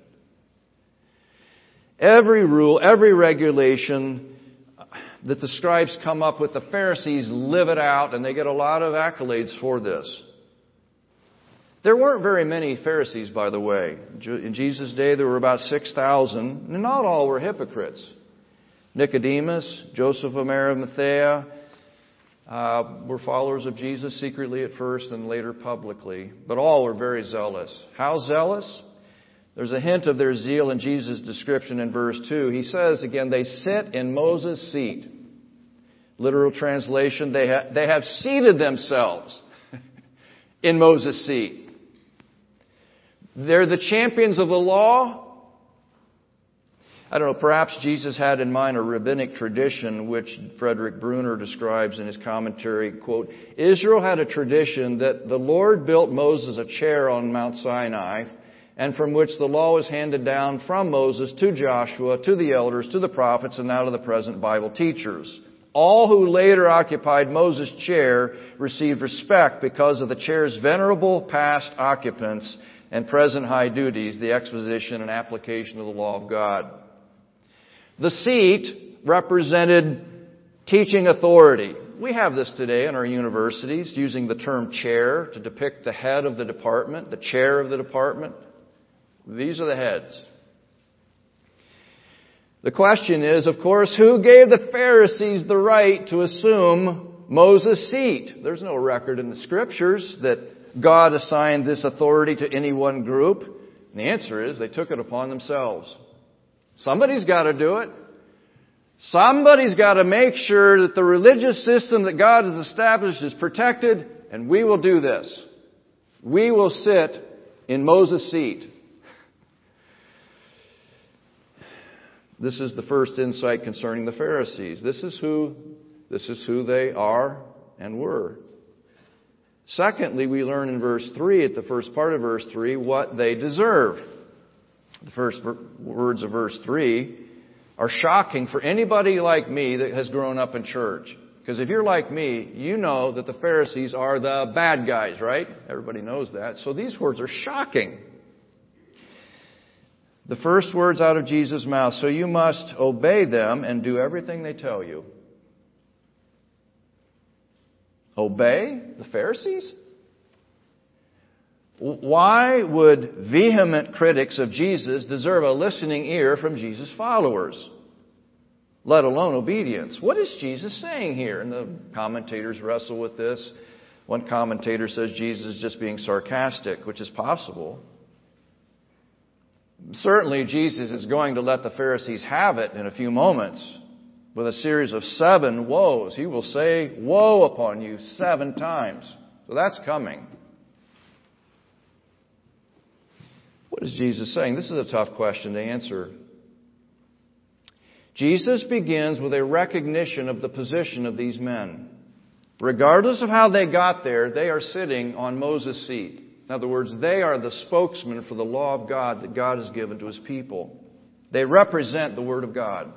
Every rule, every regulation that the scribes come up with, the Pharisees live it out, and they get a lot of accolades for this. There weren't very many Pharisees, by the way. In Jesus' day, there were about 6,000, and not all were hypocrites. Nicodemus, Joseph of Arimathea were followers of Jesus secretly at first and later publicly, but all were very zealous. How zealous? There's a hint of their zeal in Jesus' description in verse 2. He says, again, they sit in Moses' seat. Literal translation, they have seated themselves in Moses' seat. They're the champions of the law. I don't know, perhaps Jesus had in mind a rabbinic tradition, which Frederick Bruner describes in his commentary, quote, Israel had a tradition that the Lord built Moses a chair on Mount Sinai, and from which the law was handed down from Moses to Joshua, to the elders, to the prophets, and now to the present Bible teachers. All who later occupied Moses' chair received respect because of the chair's venerable past occupants and present high duties, the exposition and application of the law of God. The seat represented teaching authority. We have this today in our universities, using the term chair to depict the head of the department, the chair of the department. These are the heads. The question is, of course, who gave the Pharisees the right to assume Moses' seat? There's no record in the Scriptures that God assigned this authority to any one group. And the answer is they took it upon themselves. Somebody's got to do it. Somebody's got to make sure that the religious system that God has established is protected, and we will do this. We will sit in Moses' seat. This is the first insight concerning the Pharisees. This is who they are and were. Secondly, we learn in verse 3, at the first part of verse 3, what they deserve. The first words of verse 3 are shocking for anybody like me that has grown up in church. Because if you're like me, you know that the Pharisees are the bad guys, right? Everybody knows that. So these words are shocking. The first words out of Jesus' mouth, so you must obey them and do everything they tell you. Obey the Pharisees? Why would vehement critics of Jesus deserve a listening ear from Jesus' followers, let alone obedience? What is Jesus saying here? And the commentators wrestle with this. One commentator says Jesus is just being sarcastic, which is possible. Certainly, Jesus is going to let the Pharisees have it in a few moments with a series of 7 woes. He will say, "Woe upon you," 7 times. So that's coming. What is Jesus saying? This is a tough question to answer. Jesus begins with a recognition of the position of these men. Regardless of how they got there, they are sitting on Moses' seat. In other words, they are the spokesman for the law of God that God has given to His people. They represent the Word of God.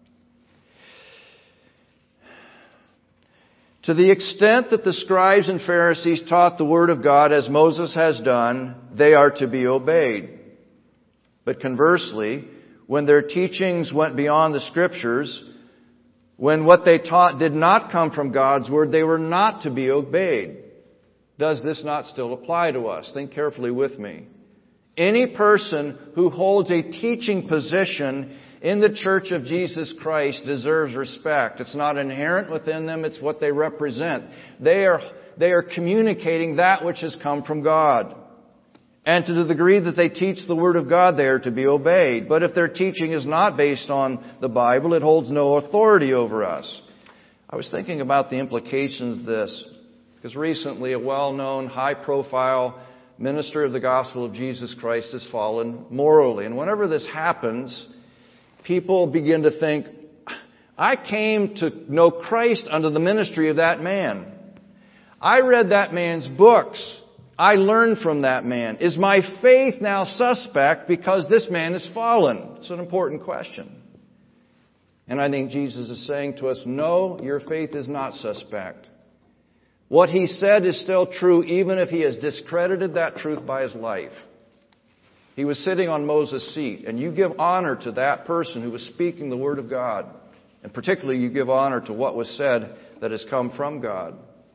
To the extent that the scribes and Pharisees taught the Word of God as Moses has done, they are to be obeyed. But conversely, when their teachings went beyond the Scriptures, when what they taught did not come from God's Word, they were not to be obeyed. Does this not still apply to us? Think carefully with me. Any person who holds a teaching position in the Church of Jesus Christ deserves respect. It's not inherent within them, it's what they represent. They are communicating that which has come from God. And to the degree that they teach the Word of God, they are to be obeyed. But if their teaching is not based on the Bible, it holds no authority over us. I was thinking about the implications of this, because recently a well-known, high-profile minister of the gospel of Jesus Christ has fallen morally. And whenever this happens, people begin to think, I came to know Christ under the ministry of that man. I read that man's books. I learned from that man. Is my faith now suspect because this man has fallen? It's an important question. And I think Jesus is saying to us, no, your faith is not suspect. What he said is still true, even if he has discredited that truth by his life. He was sitting on Moses' seat, and you give honor to that person who was speaking the Word of God. And particularly, you give honor to what was said that has come from God.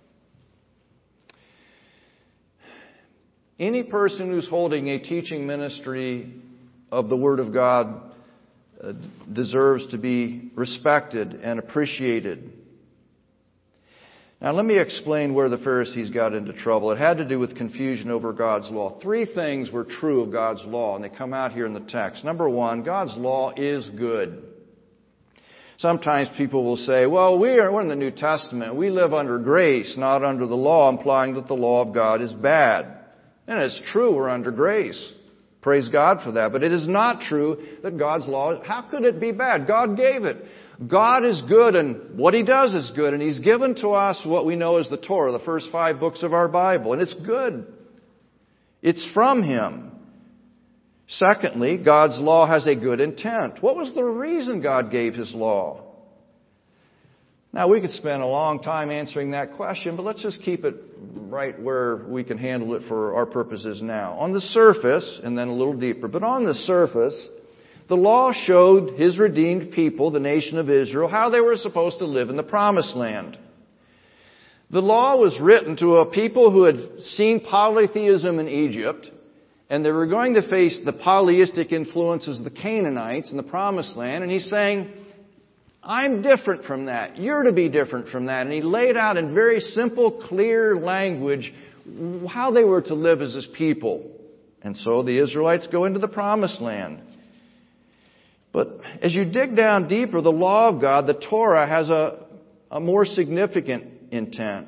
Any person who's holding a teaching ministry of the Word of God deserves to be respected and appreciated. Now, let me explain where the Pharisees got into trouble. It had to do with confusion over God's law. 3 things were true of God's law, and they come out here in the text. Number 1, God's law is good. Sometimes people will say, well, we're in the New Testament. We live under grace, not under the law, implying that the law of God is bad. And it's true, we're under grace. Praise God for that. But it is not true that God's law, how could it be bad? God gave it. God is good, and what He does is good, and He's given to us what we know as the Torah, the first 5 books of our Bible, and it's good. It's from Him. Secondly, God's law has a good intent. What was the reason God gave His law? Now, we could spend a long time answering that question, but let's just keep it right where we can handle it for our purposes now. On the surface, and then a little deeper, but on the surface, The law showed His redeemed people, the nation of Israel, how they were supposed to live in the promised land. The law was written to a people who had seen polytheism in Egypt, and they were going to face the polyistic influences of the Canaanites in the promised land. And He's saying, I'm different from that. You're to be different from that. And He laid out in very simple, clear language how they were to live as His people. And so the Israelites go into the promised land. But as you dig down deeper, the law of God, the Torah, has a more significant intent.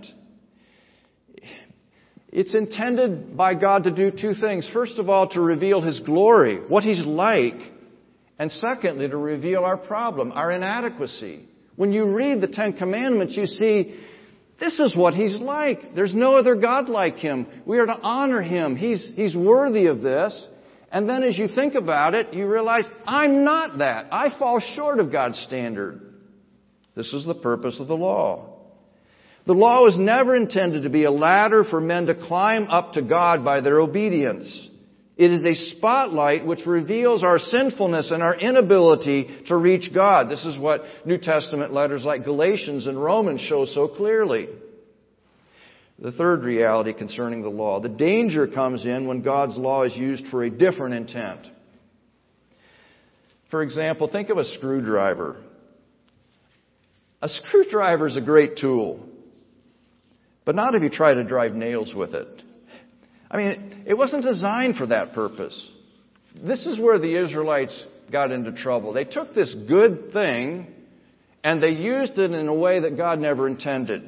It's intended by God to do two things. First of all, to reveal His glory, what He's like. And secondly, to reveal our problem, our inadequacy. When you read the Ten Commandments, you see, this is what He's like. There's no other God like Him. We are to honor Him. He's worthy of this. And then as you think about it, you realize, I'm not that. I fall short of God's standard. This is the purpose of the law. The law was never intended to be a ladder for men to climb up to God by their obedience. It is a spotlight which reveals our sinfulness and our inability to reach God. This is what New Testament letters like Galatians and Romans show so clearly. The third reality concerning the law. The danger comes in when God's law is used for a different intent. For example, think of a screwdriver. A screwdriver is a great tool, but not if you try to drive nails with it. I mean, it wasn't designed for that purpose. This is where the Israelites got into trouble. They took this good thing and they used it in a way that God never intended.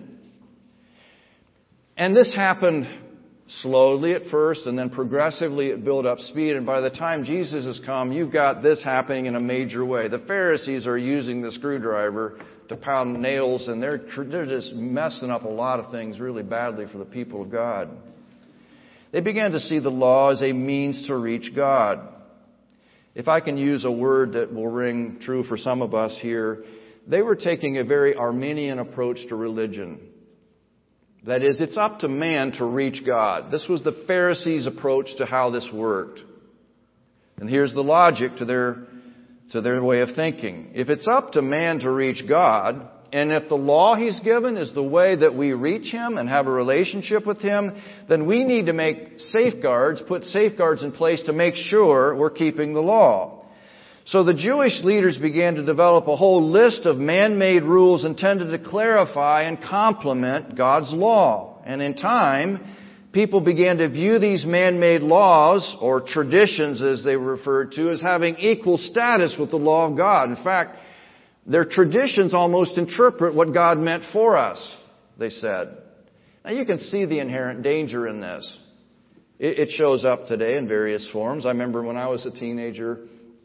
And this happened slowly at first, and then progressively it built up speed. And by the time Jesus has come, you've got this happening in a major way. The Pharisees are using the screwdriver to pound nails, and they're just messing up a lot of things really badly for the people of God. They began to see the law as a means to reach God. If I can use a word that will ring true for some of us here, they were taking a very Arminian approach to religion. That is, it's up to man to reach God. This was the Pharisees' approach to how this worked. And here's the logic to their way of thinking. If it's up to man to reach God, and if the law He's given is the way that we reach Him and have a relationship with Him, then we need to make safeguards, put safeguards in place to make sure we're keeping the law. So the Jewish leaders began to develop a whole list of man-made rules intended to clarify and complement God's law. And in time, people began to view these man-made laws, or traditions as they were referred to, as having equal status with the law of God. In fact, their traditions almost interpret what God meant for us, they said. Now you can see the inherent danger in this. It shows up today in various forms. I remember when I was a teenager,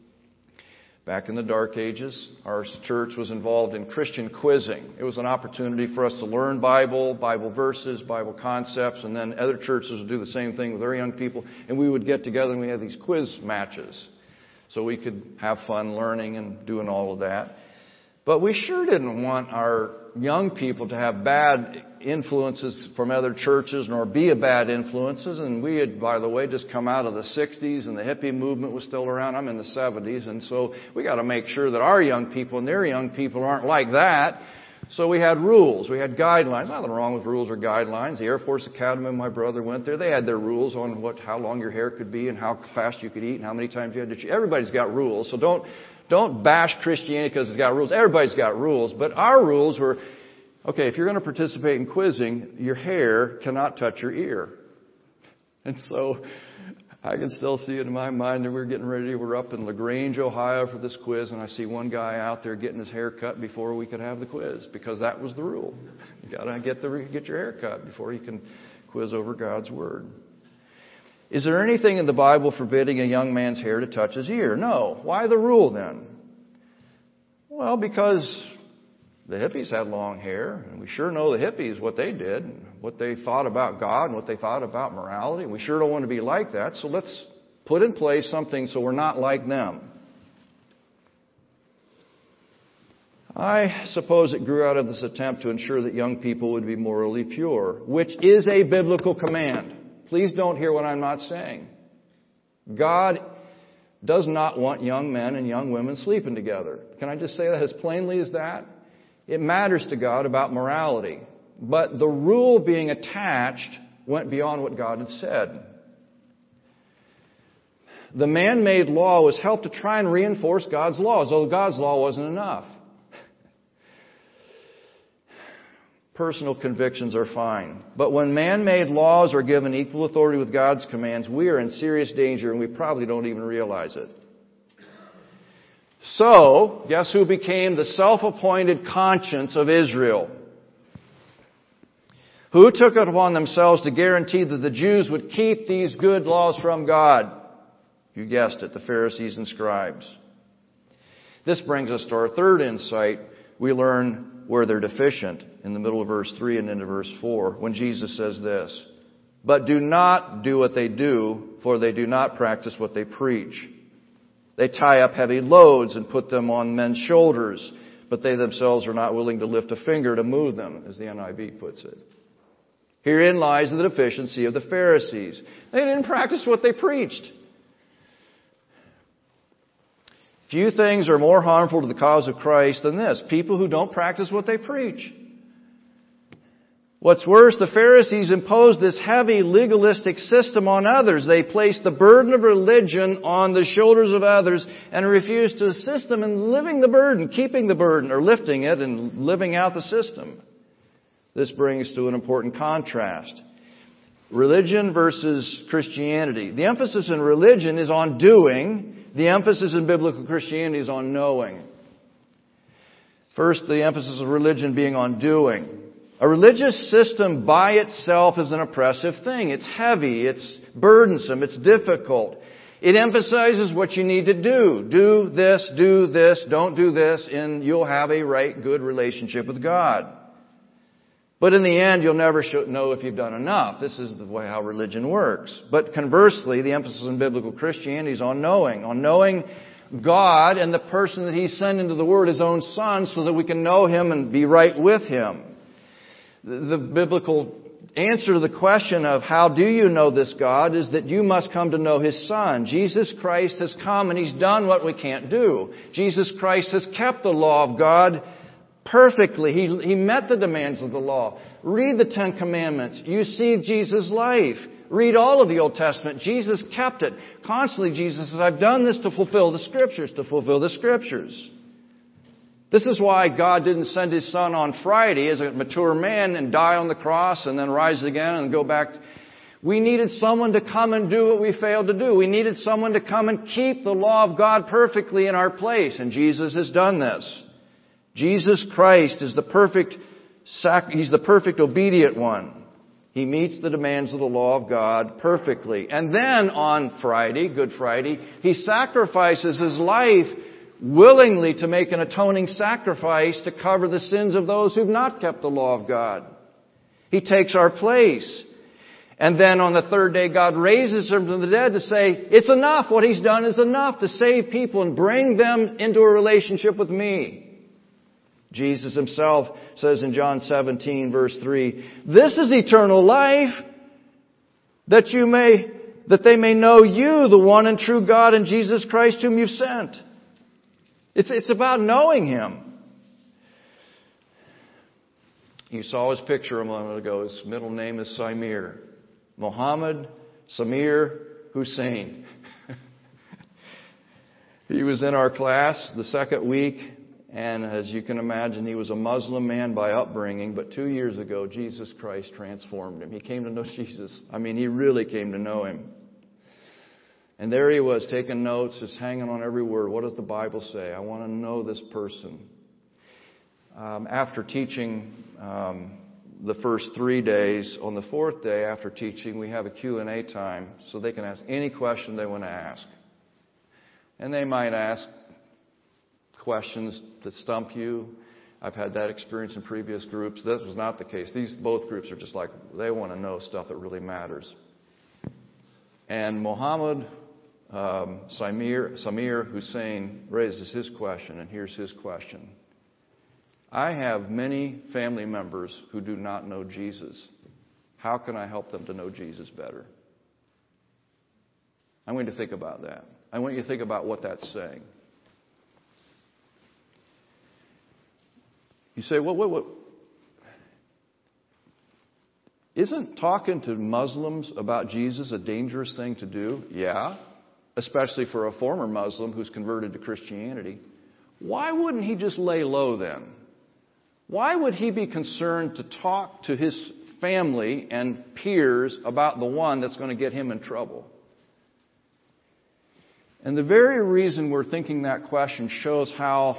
back in the dark ages, our church was involved in Christian quizzing. It was an opportunity for us to learn Bible verses, Bible concepts, and then other churches would do the same thing with their young people. And we would get together and we had these quiz matches so we could have fun learning and doing all of that. But we sure didn't want our young people to have bad influences from other churches nor be a bad influences. And we had, by the way, just come out of the 60s and the hippie movement was still around. I'm in the 70s. And so we got to make sure that our young people and their young people aren't like that. So we had rules. We had guidelines. Nothing wrong with rules or guidelines. The Air Force Academy, my brother went there. They had their rules on how long your hair could be and how fast you could eat and how many times you had to chew. Everybody's got rules. So don't bash Christianity because it's got rules. Everybody's got rules. But our rules were, okay, if you're going to participate in quizzing, your hair cannot touch your ear. And so I can still see it in my mind that we're up in LaGrange, Ohio for this quiz, and I see one guy out there getting his hair cut before we could have the quiz, because that was the rule. You got to get your hair cut before you can quiz over God's Word. Is there anything in the Bible forbidding a young man's hair to touch his ear? No. Why the rule then? Well, because the hippies had long hair, and we sure know the hippies, what they did, and what they thought about God, and what they thought about morality. We sure don't want to be like that, so let's put in place something so we're not like them. I suppose it grew out of this attempt to ensure that young people would be morally pure, which is a biblical command. Please don't hear what I'm not saying. God does not want young men and young women sleeping together. Can I just say that as plainly as that? It matters to God about morality. But the rule being attached went beyond what God had said. The man-made law was helped to try and reinforce God's law, as though God's law wasn't enough. Personal convictions are fine. But when man-made laws are given equal authority with God's commands, we are in serious danger, and we probably don't even realize it. So, guess who became the self-appointed conscience of Israel? Who took it upon themselves to guarantee that the Jews would keep these good laws from God? You guessed it, the Pharisees and scribes. This brings us to our third insight. We learn where they're deficient in the middle of verse 3 and into verse 4 when Jesus says this, "But do not do what they do, for they do not practice what they preach. They tie up heavy loads and put them on men's shoulders, but they themselves are not willing to lift a finger to move them," as the NIV puts it. Herein lies the deficiency of the Pharisees. They didn't practice what they preached. Few things are more harmful to the cause of Christ than this: people who don't practice what they preach. What's worse, the Pharisees imposed this heavy legalistic system on others. They placed the burden of religion on the shoulders of others and refused to assist them in living the burden, keeping the burden, or lifting it and living out the system. This brings to an important contrast. Religion versus Christianity. The emphasis in religion is on doing. The emphasis in biblical Christianity is on knowing. First, the emphasis of religion being on doing. A religious system by itself is an oppressive thing. It's heavy, it's burdensome, it's difficult. It emphasizes what you need to do. Do this, don't do this, and you'll have a right, good relationship with God. But in the end, you'll never know if you've done enough. This is the way how religion works. But conversely, the emphasis in biblical Christianity is on knowing God and the person that He sent into the world, His own Son, so that we can know Him and be right with Him. The biblical answer to the question of how do you know this God is that you must come to know His Son. Jesus Christ has come and He's done what we can't do. Jesus Christ has kept the law of God perfectly. He met the demands of the law. Read the Ten Commandments. You see Jesus' life. Read all of the Old Testament. Jesus kept it. Constantly Jesus says, I've done this to fulfill the Scriptures, This is why God didn't send His Son on Friday as a mature man and die on the cross and then rise again and go back. We needed someone to come and do what we failed to do. We needed someone to come and keep the law of God perfectly in our place. And Jesus has done this. Jesus Christ is He's the perfect obedient one. He meets the demands of the law of God perfectly. And then on Friday, Good Friday, He sacrifices His life willingly to make an atoning sacrifice to cover the sins of those who've not kept the law of God. He takes our place. And then on the third day, God raises Him from the dead to say, it's enough. What He's done is enough to save people and bring them into a relationship with me. Jesus Himself says in John 17, verse 3, this is eternal life, that they may know you, the one and true God, and Jesus Christ whom you've sent. It's about knowing Him. You saw his picture a moment ago. His middle name is Samir. Mohammed Samir Hussein. He was in our class the second week. And as you can imagine, he was a Muslim man by upbringing. But 2 years ago, Jesus Christ transformed him. He came to know Jesus. He really came to know Him. And there he was, taking notes, just hanging on every word. What does the Bible say? I want to know this person. After teaching the first 3 days, on the fourth day after teaching, we have a Q&A time so they can ask any question they want to ask. And they might ask questions that stump you. I've had that experience in previous groups. This was not the case. Both groups are just like, they want to know stuff that really matters. And Mohammed Samir Hussein raises his question, and here's his question. I have many family members who do not know Jesus. How can I help them to know Jesus better? I'm going to think about that. I want you to think about what that's saying. You say, well, what? Isn't talking to Muslims about Jesus a dangerous thing to do? Yeah, especially for a former Muslim who's converted to Christianity. Why wouldn't he just lay low then? Why would he be concerned to talk to his family and peers about the one that's going to get him in trouble? And the very reason we're thinking that question shows how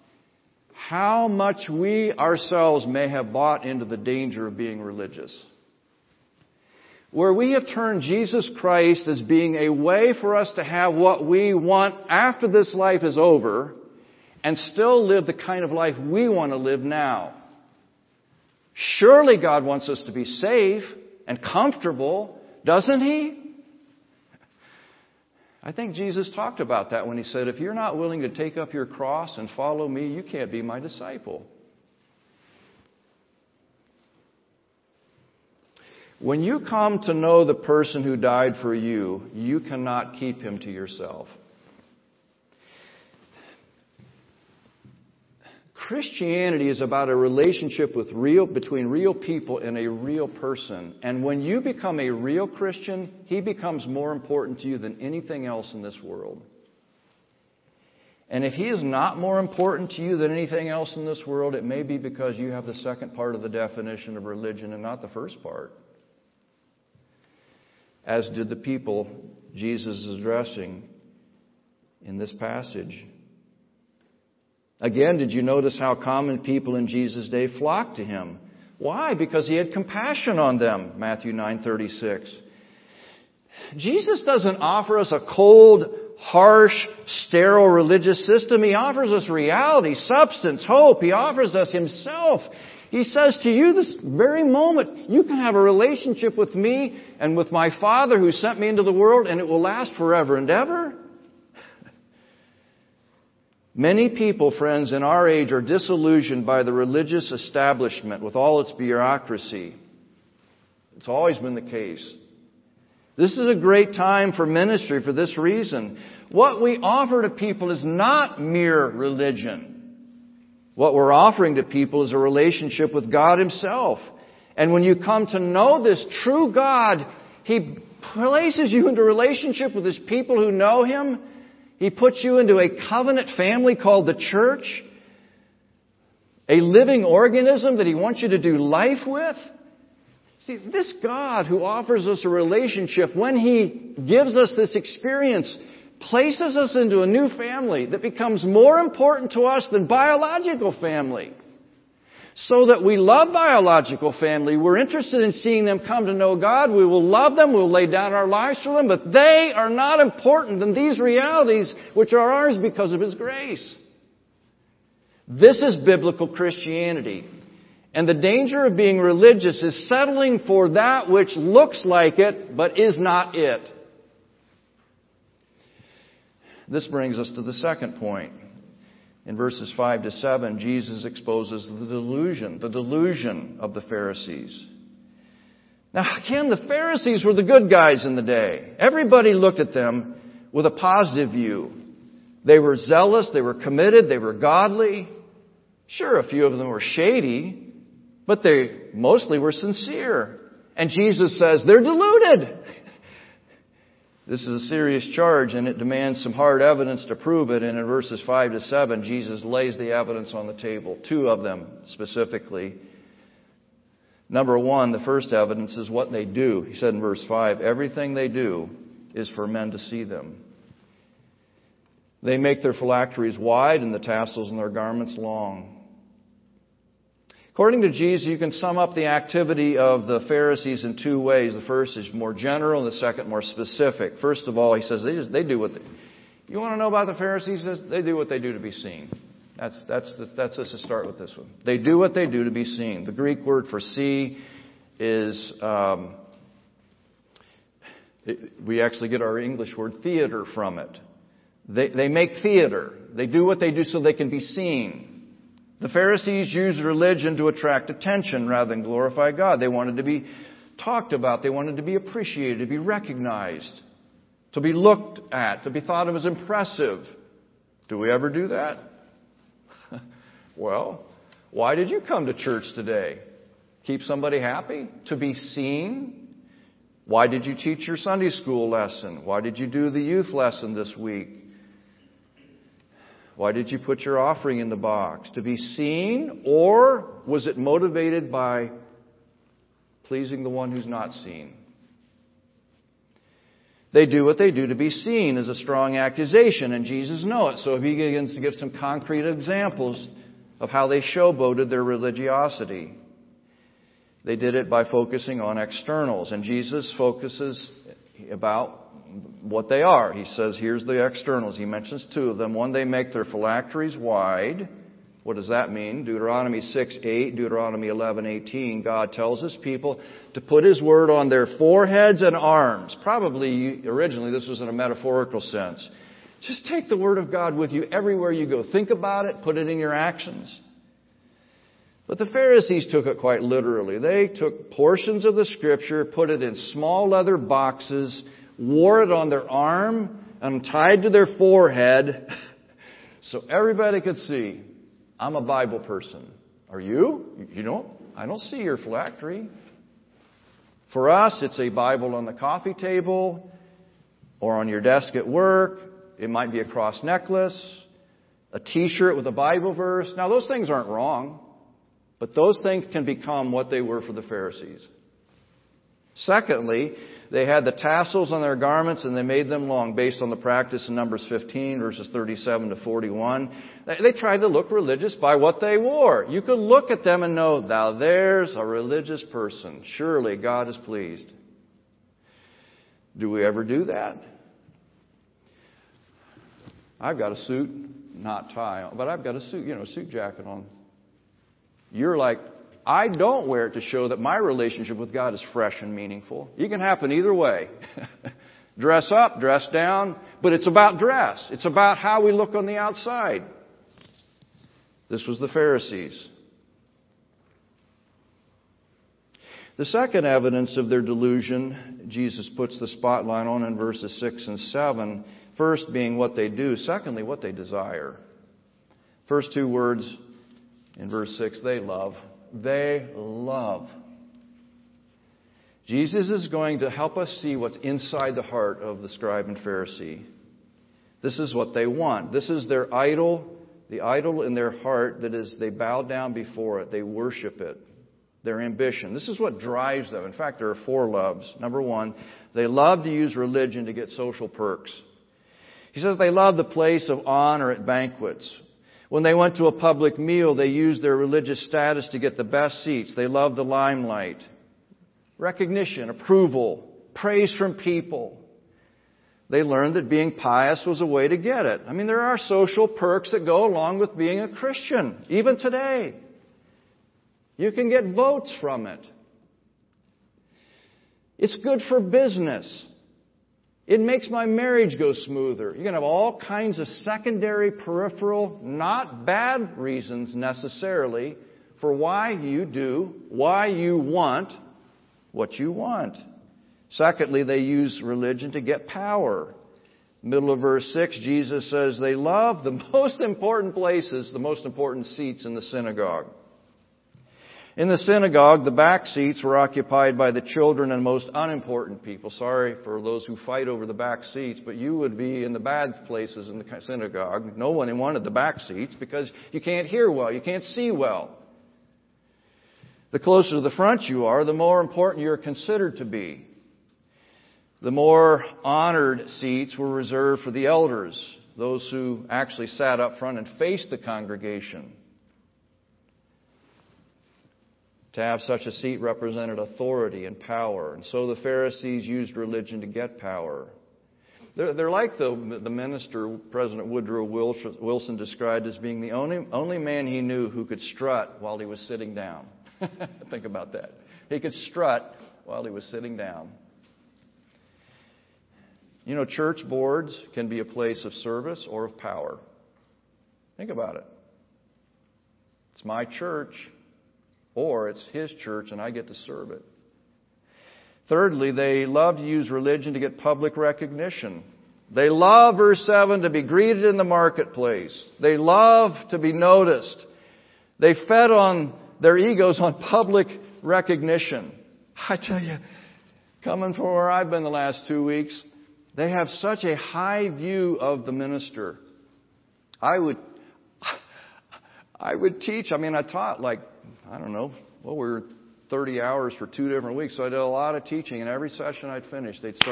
much we ourselves may have bought into the danger of being religious. Where we have turned Jesus Christ as being a way for us to have what we want after this life is over and still live the kind of life we want to live now. Surely God wants us to be safe and comfortable, doesn't He? I think Jesus talked about that when He said, if you're not willing to take up your cross and follow me, you can't be my disciple. When you come to know the person who died for you, you cannot keep him to yourself. Christianity is about a relationship between real people and a real person. And when you become a real Christian, He becomes more important to you than anything else in this world. And if He is not more important to you than anything else in this world, it may be because you have the second part of the definition of religion and not the first part. As did the people Jesus is addressing in this passage. Again, did you notice how common people in Jesus' day flocked to Him? Why? Because He had compassion on them, Matthew 9:36. Jesus doesn't offer us a cold, harsh, sterile religious system. He offers us reality, substance, hope. He offers us Himself. He says to you this very moment, you can have a relationship with me and with my Father who sent me into the world, and it will last forever and ever. Many people, friends, in our age are disillusioned by the religious establishment with all its bureaucracy. It's always been the case. This is a great time for ministry for this reason. What we offer to people is not mere religion. What we're offering to people is a relationship with God Himself. And when you come to know this true God, He places you into relationship with His people who know Him. He puts you into a covenant family called the church, a living organism that He wants you to do life with. See, this God who offers us a relationship, when He gives us this experience, places us into a new family that becomes more important to us than biological family. So that we love biological family. We're interested in seeing them come to know God. We will love them. We'll lay down our lives for them. But they are not important than these realities which are ours because of His grace. This is biblical Christianity. And the danger of being religious is settling for that which looks like it but is not it. This brings us to the second point. In verses 5 to 7, Jesus exposes the delusion of the Pharisees. Now, again, the Pharisees were the good guys in the day. Everybody looked at them with a positive view. They were zealous, they were committed, they were godly. Sure, a few of them were shady, but they mostly were sincere. And Jesus says they're deluded. This is a serious charge, and it demands some hard evidence to prove it. And in verses 5 to 7, Jesus lays the evidence on the table, two of them specifically. Number one, the first evidence is what they do. He said in verse 5, everything they do is for men to see them. They make their phylacteries wide and the tassels in their garments long. According to Jesus, you can sum up the activity of the Pharisees in two ways. The first is more general and the second more specific. First of all, he says they do what they... You want to know about the Pharisees? They do what they do to be seen. Let's just start with this one. They do what they do to be seen. The Greek word for see is... we actually get our English word theater from it. They make theater. They do what they do so they can be seen. The Pharisees used religion to attract attention rather than glorify God. They wanted to be talked about. They wanted to be appreciated, to be recognized. to be looked at, to be thought of as impressive. Do we ever do that? Well, why did you come to church today? Keep somebody happy? To be seen? Why did you teach your Sunday school lesson? Why did you do the youth lesson this week? Why did you put your offering in the box? To be seen? Or was it motivated by pleasing the one who's not seen? They do what they do to be seen is a strong accusation, and Jesus knows it. So he begins to give some concrete examples of how they showboated their religiosity. They did it by focusing on externals, and Jesus focuses about what they are. He says, here's the externals. He mentions two of them. One, they make their phylacteries wide. What does that mean? Deuteronomy 6:8, Deuteronomy 11:18. God tells His people to put His word on their foreheads and arms. Probably, originally, this was in a metaphorical sense. Just take the Word of God with you everywhere you go. Think about it. Put it in your actions. But the Pharisees took it quite literally. They took portions of the Scripture, put it in small leather boxes, wore it on their arm, and tied to their forehead so everybody could see. I'm a Bible person. Are you? I don't see your phylactery. For us, it's a Bible on the coffee table or on your desk at work. It might be a cross necklace, a T-shirt with a Bible verse. Now, those things aren't wrong, but those things can become what they were for the Pharisees. Secondly, they had the tassels on their garments and they made them long based on the practice in Numbers 15, verses 37 to 41. They tried to look religious by what they wore. You could look at them and know, now there's a religious person. Surely God is pleased. Do we ever do that? I've got a suit, not tie, but I've got a suit, suit jacket on. You're like, I don't wear it to show that my relationship with God is fresh and meaningful. It can happen either way. Dress up, dress down, but it's about dress. It's about how we look on the outside. This was the Pharisees. The second evidence of their delusion, Jesus puts the spotlight on in verses 6 and 7. First being what they do. Secondly, what they desire. First two words in verse 6, they love. They love. Jesus is going to help us see what's inside the heart of the scribe and Pharisee. This is what they want. This is their idol, the idol in their heart that is, they bow down before it. They worship it. Their ambition. This is what drives them. In fact, there are four loves. Number one, they love to use religion to get social perks. He says they love the place of honor at banquets. When they went to a public meal, they used their religious status to get the best seats. They loved the limelight. Recognition, approval, praise from people. They learned that being pious was a way to get it. I mean, there are social perks that go along with being a Christian, even today. You can get votes from it. It's good for business. It makes my marriage go smoother. You can have all kinds of secondary, peripheral, not bad reasons necessarily for why you want what you want. Secondly, they use religion to get power. Middle of verse 6, Jesus says they love the most important places, the most important seats in the synagogue. In the synagogue, the back seats were occupied by the children and most unimportant people. Sorry for those who fight over the back seats, but you would be in the bad places in the synagogue. No one wanted the back seats because you can't hear well, you can't see well. The closer to the front you are, the more important you're considered to be. The more honored seats were reserved for the elders, those who actually sat up front and faced the congregation. To have such a seat represented authority and power. And so the Pharisees used religion to get power. They're like the minister President Woodrow Wilson described as being the only man he knew who could strut while he was sitting down. Think about that. He could strut while he was sitting down. Church boards can be a place of service or of power. Think about it. It's my church. Or it's his church and I get to serve it. Thirdly, they love to use religion to get public recognition. They love, verse 7, to be greeted in the marketplace. They love to be noticed. They fed on their egos on public recognition. I tell you, coming from where I've been the last 2 weeks, they have such a high view of the minister. I would teach. I taught we were 30 hours for 2 different weeks, so I did a lot of teaching, and every session I'd finish,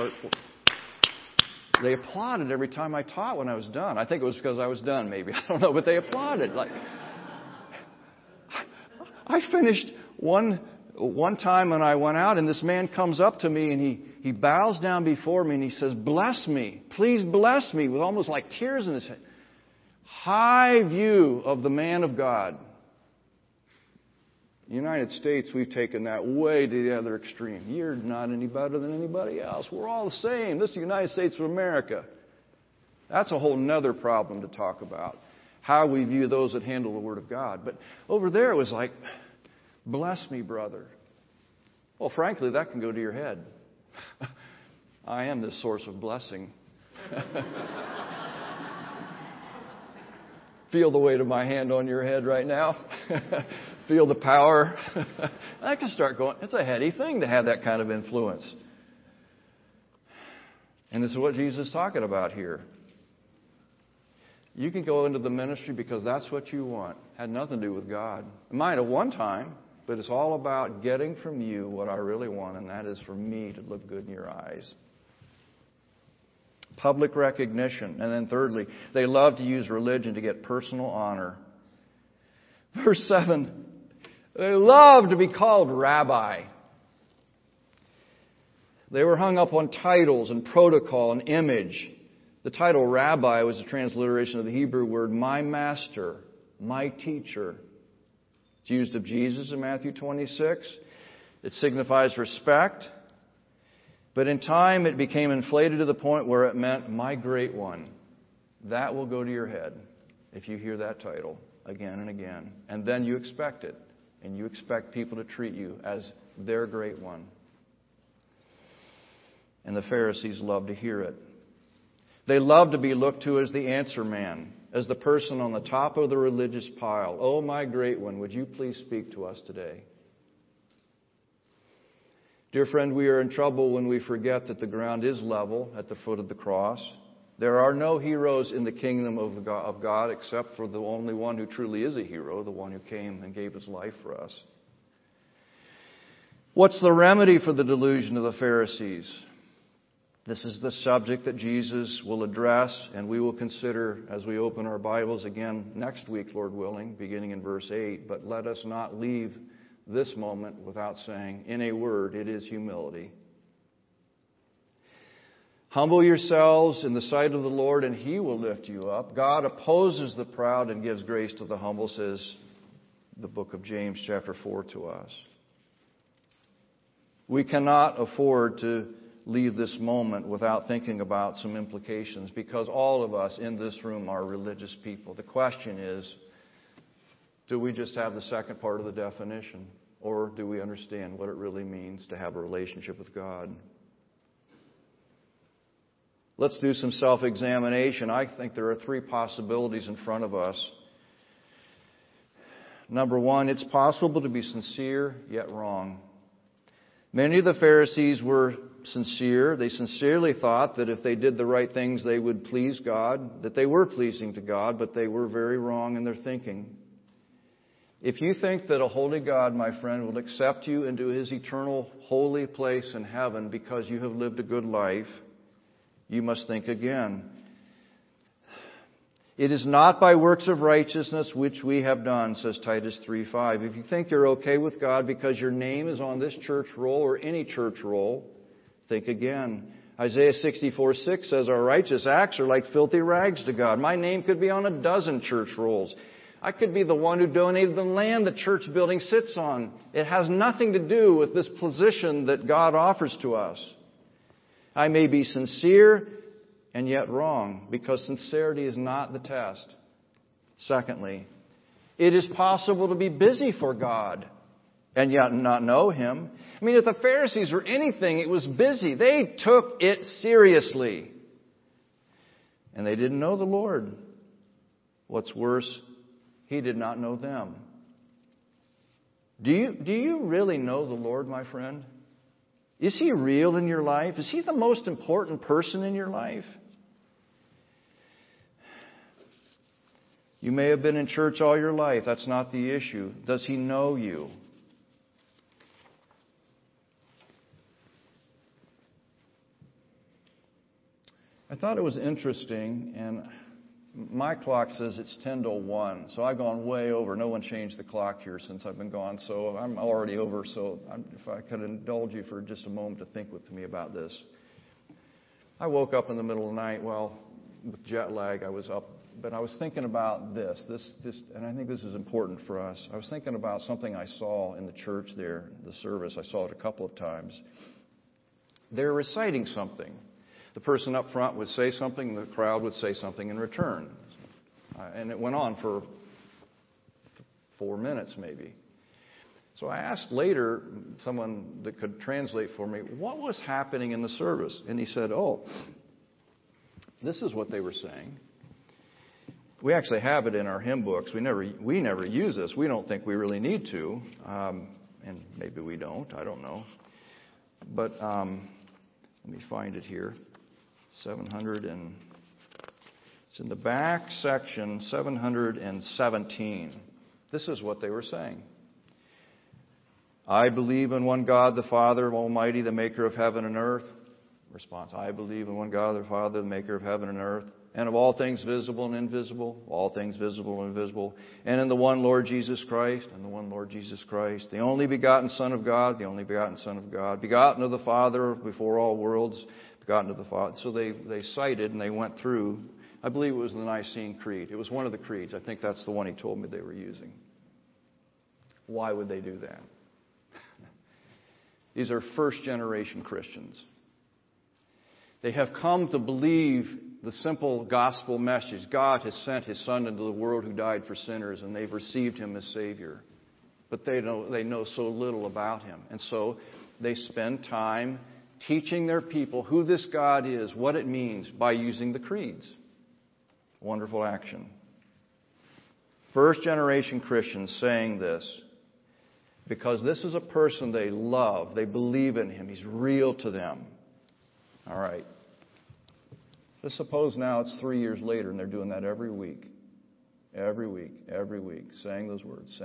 they applauded every time I taught when I was done. I think it was because I was done, maybe. I don't know, but they applauded. I finished one time and I went out, and this man comes up to me and he bows down before me and he says, "Bless me, please bless me," with almost like tears in his head. High view of the man of God. In the United States, we've taken that way to the other extreme. You're not any better than anybody else. We're all the same. This is the United States of America. That's a whole nother problem to talk about. How we view those that handle the Word of God. But over there it was like, "Bless me, brother." Well, frankly, that can go to your head. I am this source of blessing. Feel the weight of my hand on your head right now. Feel the power. I can start going. It's a heady thing to have that kind of influence. And this is what Jesus is talking about here. You can go into the ministry because that's what you want. Had nothing to do with God. It might at one time, but it's all about getting from you what I really want, and that is for me to look good in your eyes. Public recognition. And then thirdly, they love to use religion to get personal honor. Verse 7, they love to be called rabbi. They were hung up on titles and protocol and image. The title rabbi was a transliteration of the Hebrew word my master, my teacher. It's used of Jesus in Matthew 26. It signifies respect. But in time, it became inflated to the point where it meant my great one. That will go to your head if you hear that title again and again. And then you expect it. And you expect people to treat you as their great one. And the Pharisees loved to hear it. They loved to be looked to as the answer man, as the person on the top of the religious pile. "Oh, my great one, would you please speak to us today?" Dear friend, we are in trouble when we forget that the ground is level at the foot of the cross. There are no heroes in the kingdom of God except for the only one who truly is a hero, the one who came and gave his life for us. What's the remedy for the delusion of the Pharisees? This is the subject that Jesus will address and we will consider as we open our Bibles again next week, Lord willing, beginning in verse 8. But let us not leave this moment without saying, in a word, it is humility. Humble yourselves in the sight of the Lord, and He will lift you up. God opposes the proud and gives grace to the humble, says the book of James chapter 4 to us. We cannot afford to leave this moment without thinking about some implications, because all of us in this room are religious people. The question is, do we just have the second part of the definition, or do we understand what it really means to have a relationship with God? Let's do some self-examination. I think there are three possibilities in front of us. Number one, it's possible to be sincere yet wrong. Many of the Pharisees were sincere. They sincerely thought that if they did the right things, they would please God, that they were pleasing to God, but they were very wrong in their thinking. If you think that a holy God, my friend, will accept you into His eternal holy place in heaven because you have lived a good life, you must think again. It is not by works of righteousness which we have done, says Titus 3:5. If you think you're okay with God because your name is on this church roll or any church roll, think again. Isaiah 64:6 says our righteous acts are like filthy rags to God. My name could be on a dozen church rolls. I could be the one who donated the land the church building sits on. It has nothing to do with this position that God offers to us. I may be sincere and yet wrong, because sincerity is not the test. Secondly, it is possible to be busy for God and yet not know Him. I mean, if the Pharisees were anything, it was busy. They took it seriously. And they didn't know the Lord. What's worse, He did not know them. Do you really know the Lord, my friend? Is He real in your life? Is He the most important person in your life? You may have been in church all your life. That's not the issue. Does He know you? I thought it was interesting, and my clock says it's 10:01, so I've gone way over. No one changed the clock here since I've been gone, so I'm already over. So if I could indulge you for just a moment to think with me about this. I woke up in the middle of the night. Well, with jet lag, I was up, but I was thinking about this, and I think this is important for us. I was thinking about something I saw in the church there, the service. I saw it a couple of times. They're reciting something. The person up front would say something, the crowd would say something in return. And it went on for 4 minutes maybe. So I asked later someone that could translate for me, what was happening in the service? And he said, this is what they were saying. We actually have it in our hymn books. We never use this. We don't think we really need to. And maybe we don't. I don't know. But let me find it here. 700 and it's in the back section, 717. This is what they were saying. I believe in one God, the Father Almighty, the maker of heaven and earth. Response, I believe in one God, the Father, the maker of heaven and earth, and of all things visible and invisible, all things visible and invisible, and in the one Lord Jesus Christ, the only begotten Son of God, begotten of the Father before all worlds, begotten of the Father. So they cited and they went through, I believe it was the Nicene Creed. It was one of the creeds. I think that's the one he told me they were using. Why would they do that? These are first-generation Christians. They have come to believe the simple gospel message. God has sent His Son into the world who died for sinners, and they've received Him as Savior. But they know so little about Him. And so they spend time teaching their people who this God is, what it means, by using the creeds. Wonderful action. First-generation Christians saying this because this is a person they love. They believe in Him. He's real to them. All right. Let's suppose now it's 3 years later and they're doing that every week. Every week, saying those words.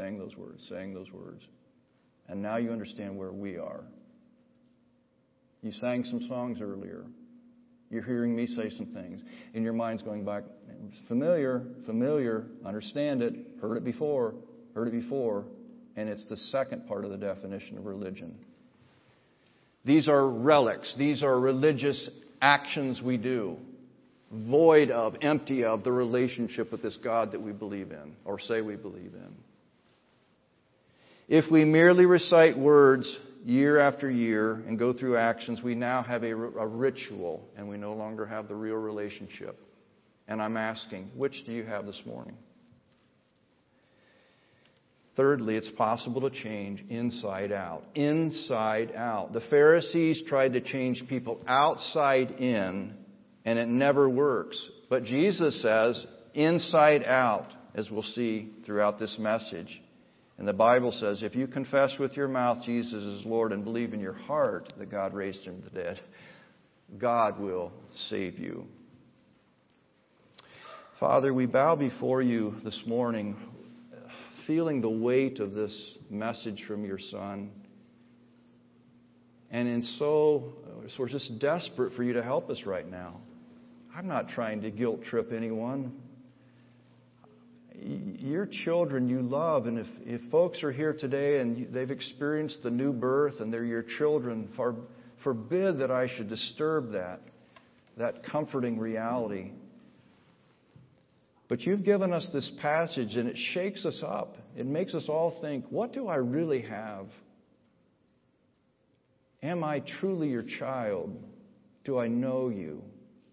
And now you understand where we are. You sang some songs earlier. You're hearing me say some things. And your mind's going back, familiar, understand it, heard it before. And it's the second part of the definition of religion. These are relics. These are religious actions we do, void of, empty of the relationship with this God that we believe in, or say we believe in. If we merely recite words year after year and go through actions, we now have a ritual, and we no longer have the real relationship. And I'm asking, which do you have this morning? Thirdly, it's possible to change inside out. Inside out. The Pharisees tried to change people outside in, and it never works. But Jesus says, inside out, as we'll see throughout this message. And the Bible says, if you confess with your mouth Jesus is Lord and believe in your heart that God raised Him from the dead, God will save you. Father, we bow before you this morning, feeling the weight of this message from your Son. And so we're just desperate for you to help us right now. I'm not trying to guilt trip anyone. Your children you love, and if folks are here today and they've experienced the new birth and they're your children, forbid that I should disturb that comforting reality. But you've given us this passage and it shakes us up. It makes us all think, what do I really have? Am I truly your child? Do I know you?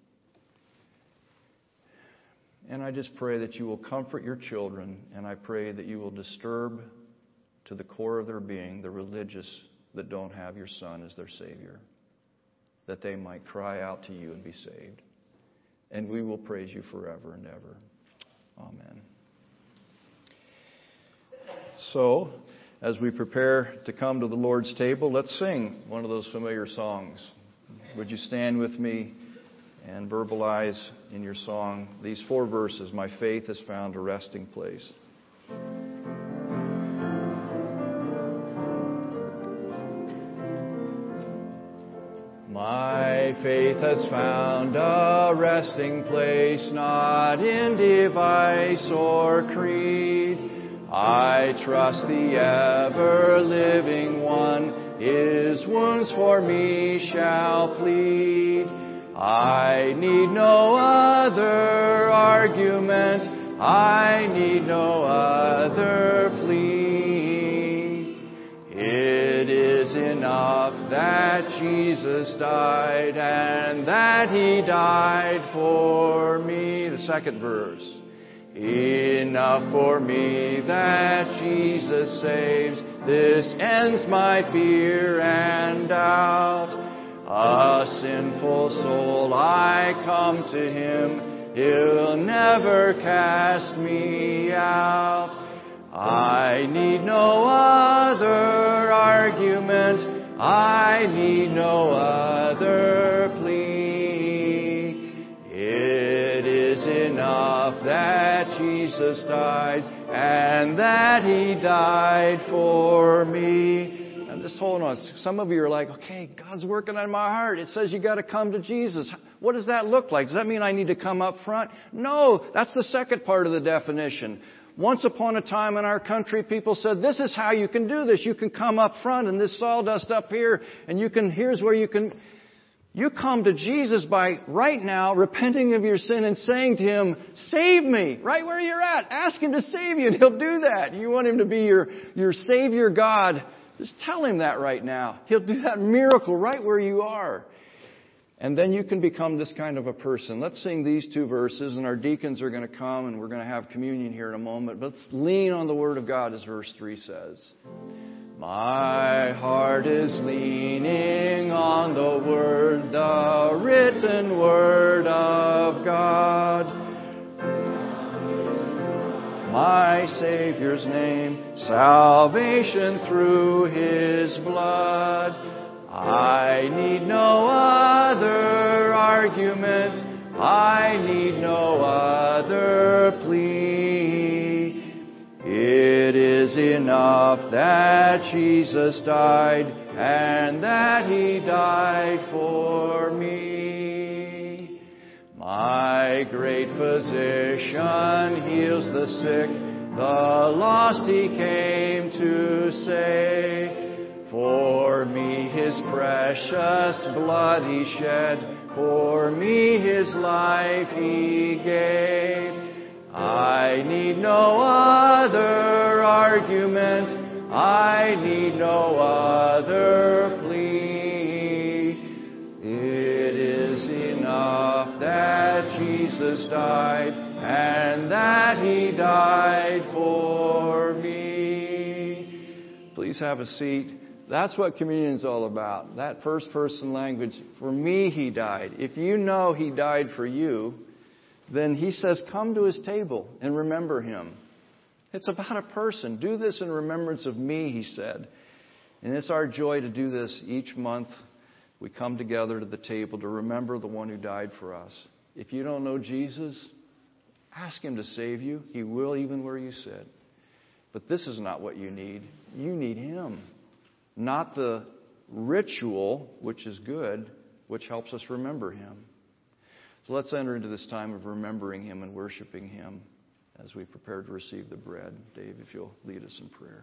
And I just pray that you will comfort your children, and I pray that you will disturb to the core of their being the religious that don't have your Son as their Savior, that they might cry out to you and be saved. And we will praise you forever and ever. Amen. So, as we prepare to come to the Lord's table, let's sing one of those familiar songs. Would you stand with me and verbalize in your song these 4 verses? My faith has found a resting place. My faith has found a resting place, not in device or creed. I trust the ever-living One, His wounds for me shall plead. I need no other argument, I need no other plea. It is enough that Jesus died and that He died for me. The second verse. Enough for me that Jesus saves. This ends my fear and doubt. A sinful soul, I come to Him. He'll never cast me out. I need no other argument. I need no other plea. It is enough that Jesus died and that He died for me. And just hold on. Some of you are like, okay, God's working on my heart. It says you got to come to Jesus. What does that look like? Does that mean I need to come up front? No, that's the second part of the definition. Once upon a time in our country, people said, this is how you can do this. You can come up front and this sawdust up here, and here's where you can. You come to Jesus by right now repenting of your sin and saying to Him, save me, right where you're at. Ask Him to save you and He'll do that. You want Him to be your Savior God. Just tell Him that right now. He'll do that miracle right where you are. And then you can become this kind of a person. Let's sing these 2 verses, and our deacons are going to come, and we're going to have communion here in a moment. But let's lean on the Word of God, as verse 3 says. My heart is leaning on the Word, the written Word of God. My Savior's name, salvation through His blood. I need no other argument. I need no other plea. It is enough that Jesus died and that He died for me. My great physician heals the sick, the lost He came to save. For me His precious blood He shed, for me His life He gave. I need no other argument, I need no other plea. It is enough that Jesus died and that He died for me. Please have a seat. That's what communion is all about. That first person language. For me, He died. If you know He died for you, then He says, come to His table and remember Him. It's about a person. Do this in remembrance of me, He said. And it's our joy to do this each month. We come together to the table to remember the one who died for us. If you don't know Jesus, ask Him to save you. He will, even where you sit. But this is not what you need. You need Him. Not the ritual, which is good, which helps us remember Him. So let's enter into this time of remembering Him and worshiping Him as we prepare to receive the bread. Dave, if you'll lead us in prayer.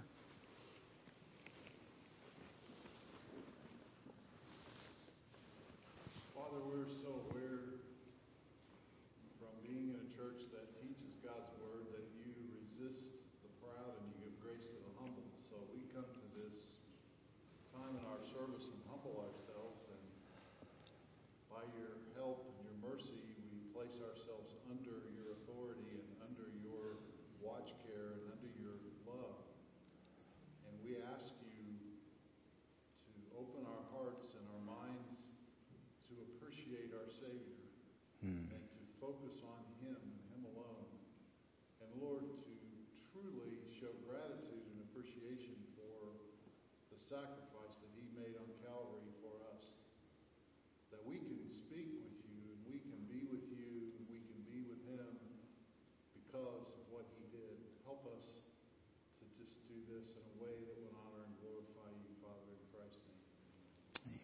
Father, we're so aware from being in a church that teaches God's Word that you resist the proud and you give grace to the humble. So we come to this time in our service and humble ourselves, and by your help and your mercy, we place ourselves under your authority and under your watch care and under your love. And we ask you to focus on Him and Him alone. And Lord, to truly show gratitude and appreciation for the sacrifice that He made on Calvary for us. That we can speak with you and we can be with you and we can be with Him because of what He did. Help us to just do this in a way that will honor and glorify you, Father, in Christ's name.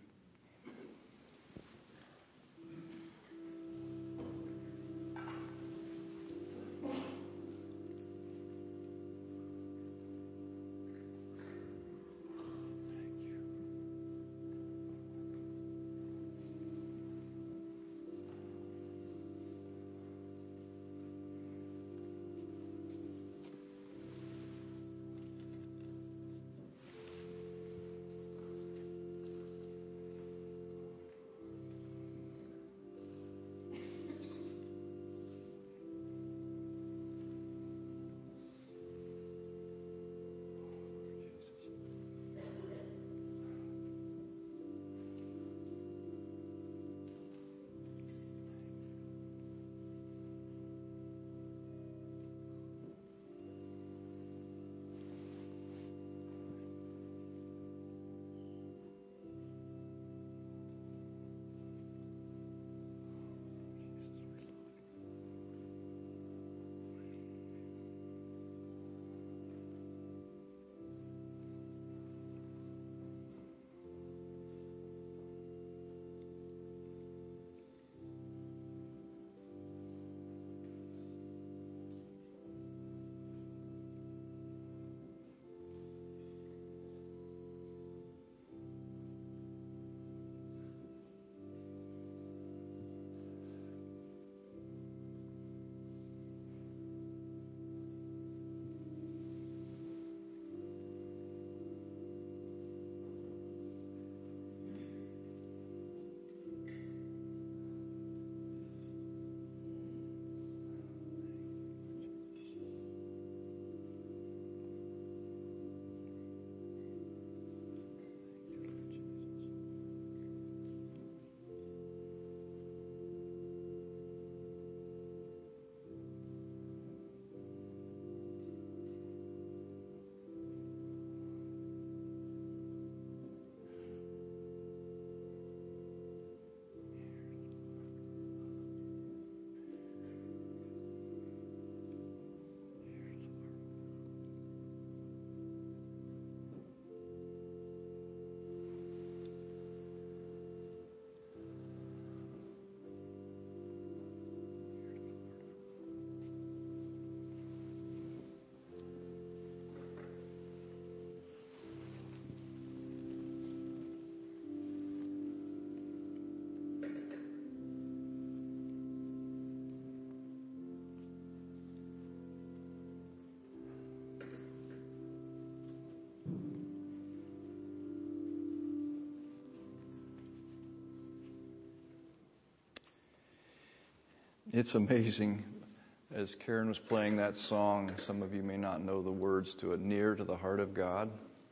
It's amazing. As Karen was playing that song, some of you may not know the words to it, Near to the Heart of God.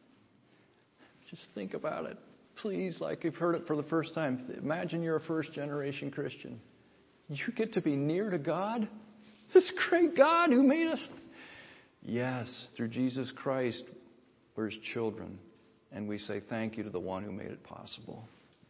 Just think about it. Please, like you've heard it for the first time, imagine you're a first-generation Christian. You get to be near to God? This great God who made us. Yes, through Jesus Christ, we're His children. And we say thank you to the one who made it possible.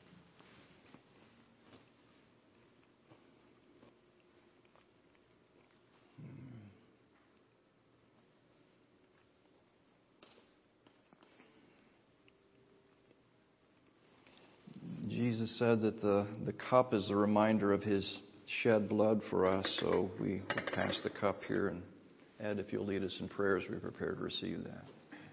Jesus said that the cup is a reminder of His shed blood for us, so we pass the cup here. And Ed, if you'll lead us in prayers, we're prepared to receive that.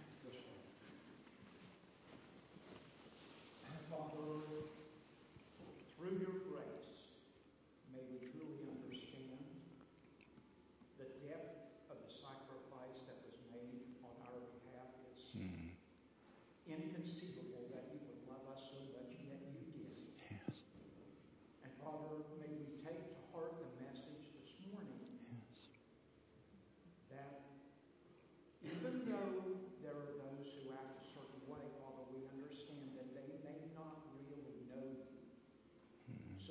Father, through your grace, may we truly understand the depth of the sacrifice that was made on our behalf. It's inconceivable that you would love us so much, and yet you did. Yes. And Father, may we take to heart the message this morning that even though there are those who act a certain way, Father, we understand that they may not really know you.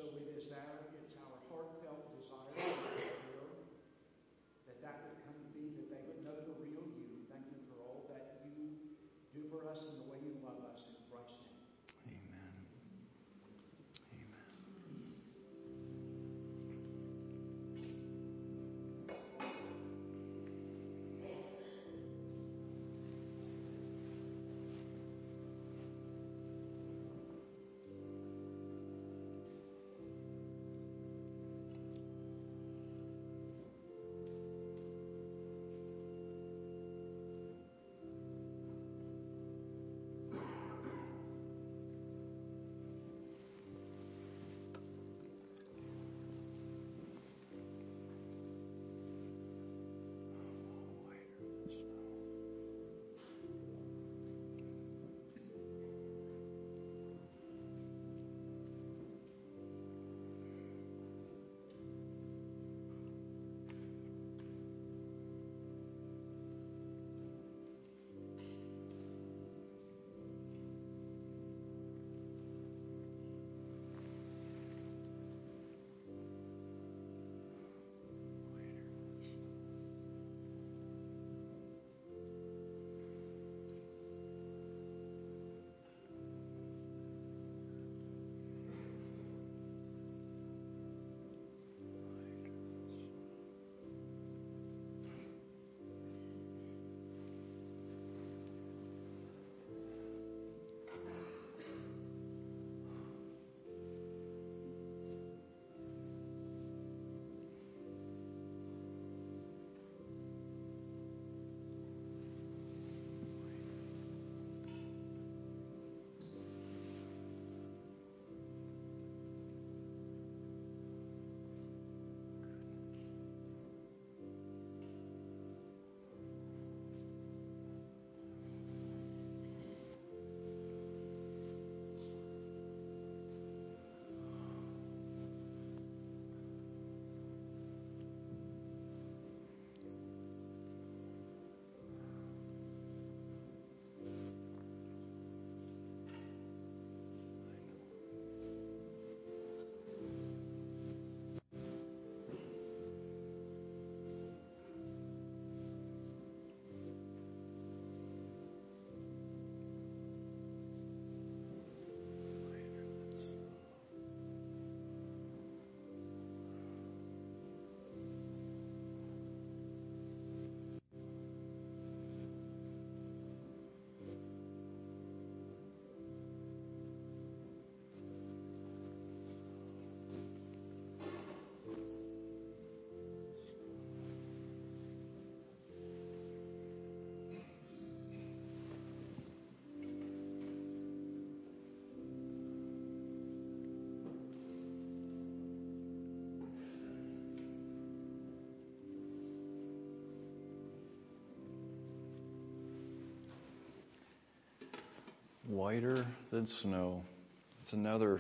whiter than snow. It's another,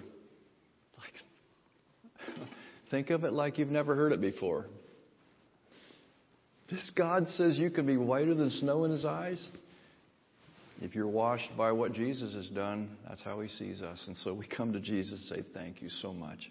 think of it like you've never heard it before. This God says you can be whiter than snow in His eyes. If you're washed by what Jesus has done, that's how He sees us. And so we come to Jesus and say, thank you so much.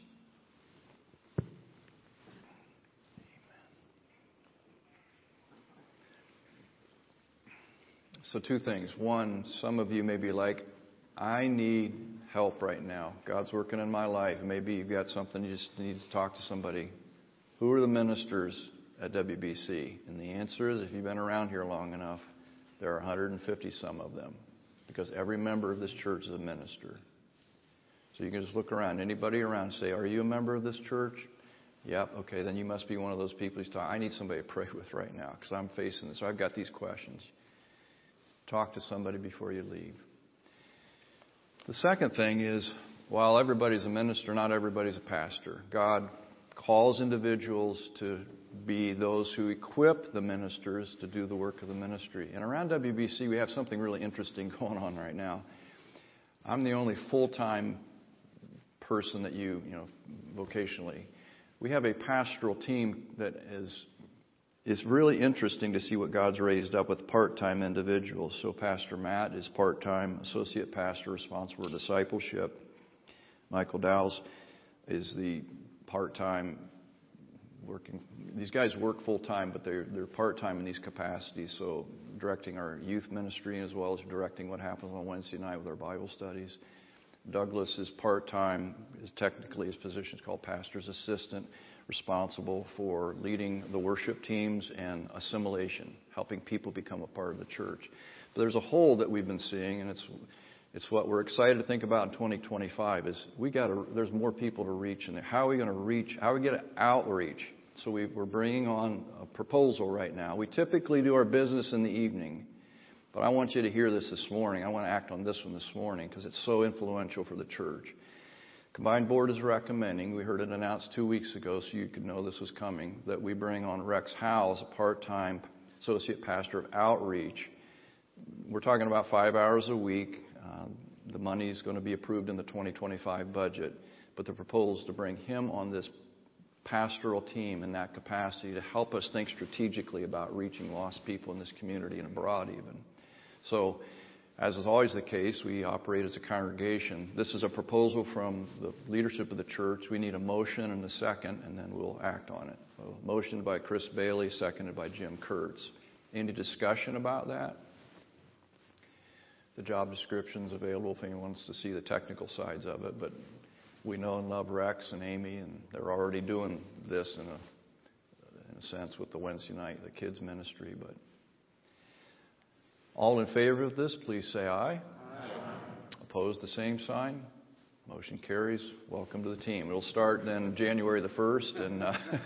So 2 things. One, some of you may be like, I need help right now. God's working in my life. Maybe you've got something you just need to talk to somebody. Who are the ministers at WBC? And the answer is, if you've been around here long enough, there are 150 some of them. Because every member of this church is a minister. So you can just look around. Anybody around, say, are you a member of this church? Yep. Okay, then you must be one of those people who's talking. I need somebody to pray with right now because I'm facing this. So I've got these questions. Talk to somebody before you leave. The second thing is, while everybody's a minister, not everybody's a pastor. God calls individuals to be those who equip the ministers to do the work of the ministry. And around WBC, we have something really interesting going on right now. I'm the only full-time person that you know, vocationally. We have a pastoral team that is really interesting to see what God's raised up with part-time individuals. So Pastor Matt is part-time associate pastor responsible for discipleship. Michael Dowles is the part-time working. These guys work full-time, but they're part-time in these capacities. So directing our youth ministry as well as directing what happens on Wednesday night with our Bible studies. Douglas is part-time. Technically his position is called pastor's assistant, responsible for leading the worship teams and assimilation, helping people become a part of the church. But there's a hole that we've been seeing, and it's what we're excited to think about in 2025. Is there's more people to reach, and how are we going to reach? How are we going to outreach? So we're bringing on a proposal right now. We typically do our business in the evening, but I want you to hear this morning. I want to act on this one this morning because it's so influential for the church. Combined Board is recommending, we heard it announced 2 weeks ago so you could know this was coming, that we bring on Rex Howell as a part-time associate pastor of outreach. We're talking about 5 hours a week. The money is going to be approved in the 2025 budget. But the proposal is to bring him on this pastoral team in that capacity to help us think strategically about reaching lost people in this community and abroad even. So, as is always the case, we operate as a congregation. This is a proposal from the leadership of the church. We need a motion and a second, and then we'll act on it. So, motion by Chris Bailey, seconded by Jim Kurtz. Any discussion about that? The job description's available if anyone wants to see the technical sides of it. But we know and love Rex and Amy, and they're already doing this in a sense with the Wednesday night, the kids ministry. But all in favor of this, please say aye. Aye. Opposed, the same sign. Motion carries. Welcome to the team. It'll start then January the 1st. And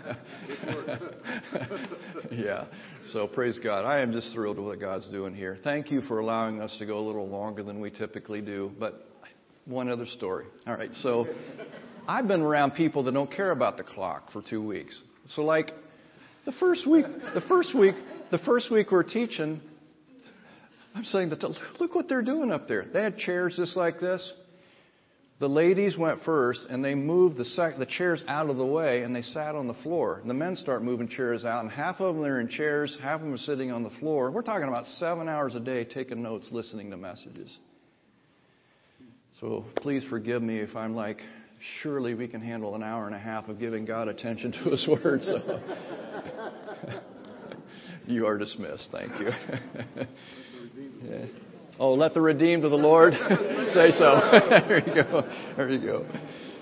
yeah. So praise God. I am just thrilled with what God's doing here. Thank you for allowing us to go a little longer than we typically do. But one other story. All right. So I've been around people that don't care about the clock for 2 weeks. So like the first week we're teaching, I'm saying that look what they're doing up there. They had chairs just like this. The ladies went first, and they moved the chairs out of the way, and they sat on the floor. And the men start moving chairs out, and half of them are in chairs, half of them are sitting on the floor. We're talking about 7 hours a day taking notes, listening to messages. So please forgive me if I'm like, surely we can handle an hour and a half of giving God attention to His Word. So you are dismissed. Thank you. Yeah. Oh, let the redeemed of the Lord say so. There you go. There you go.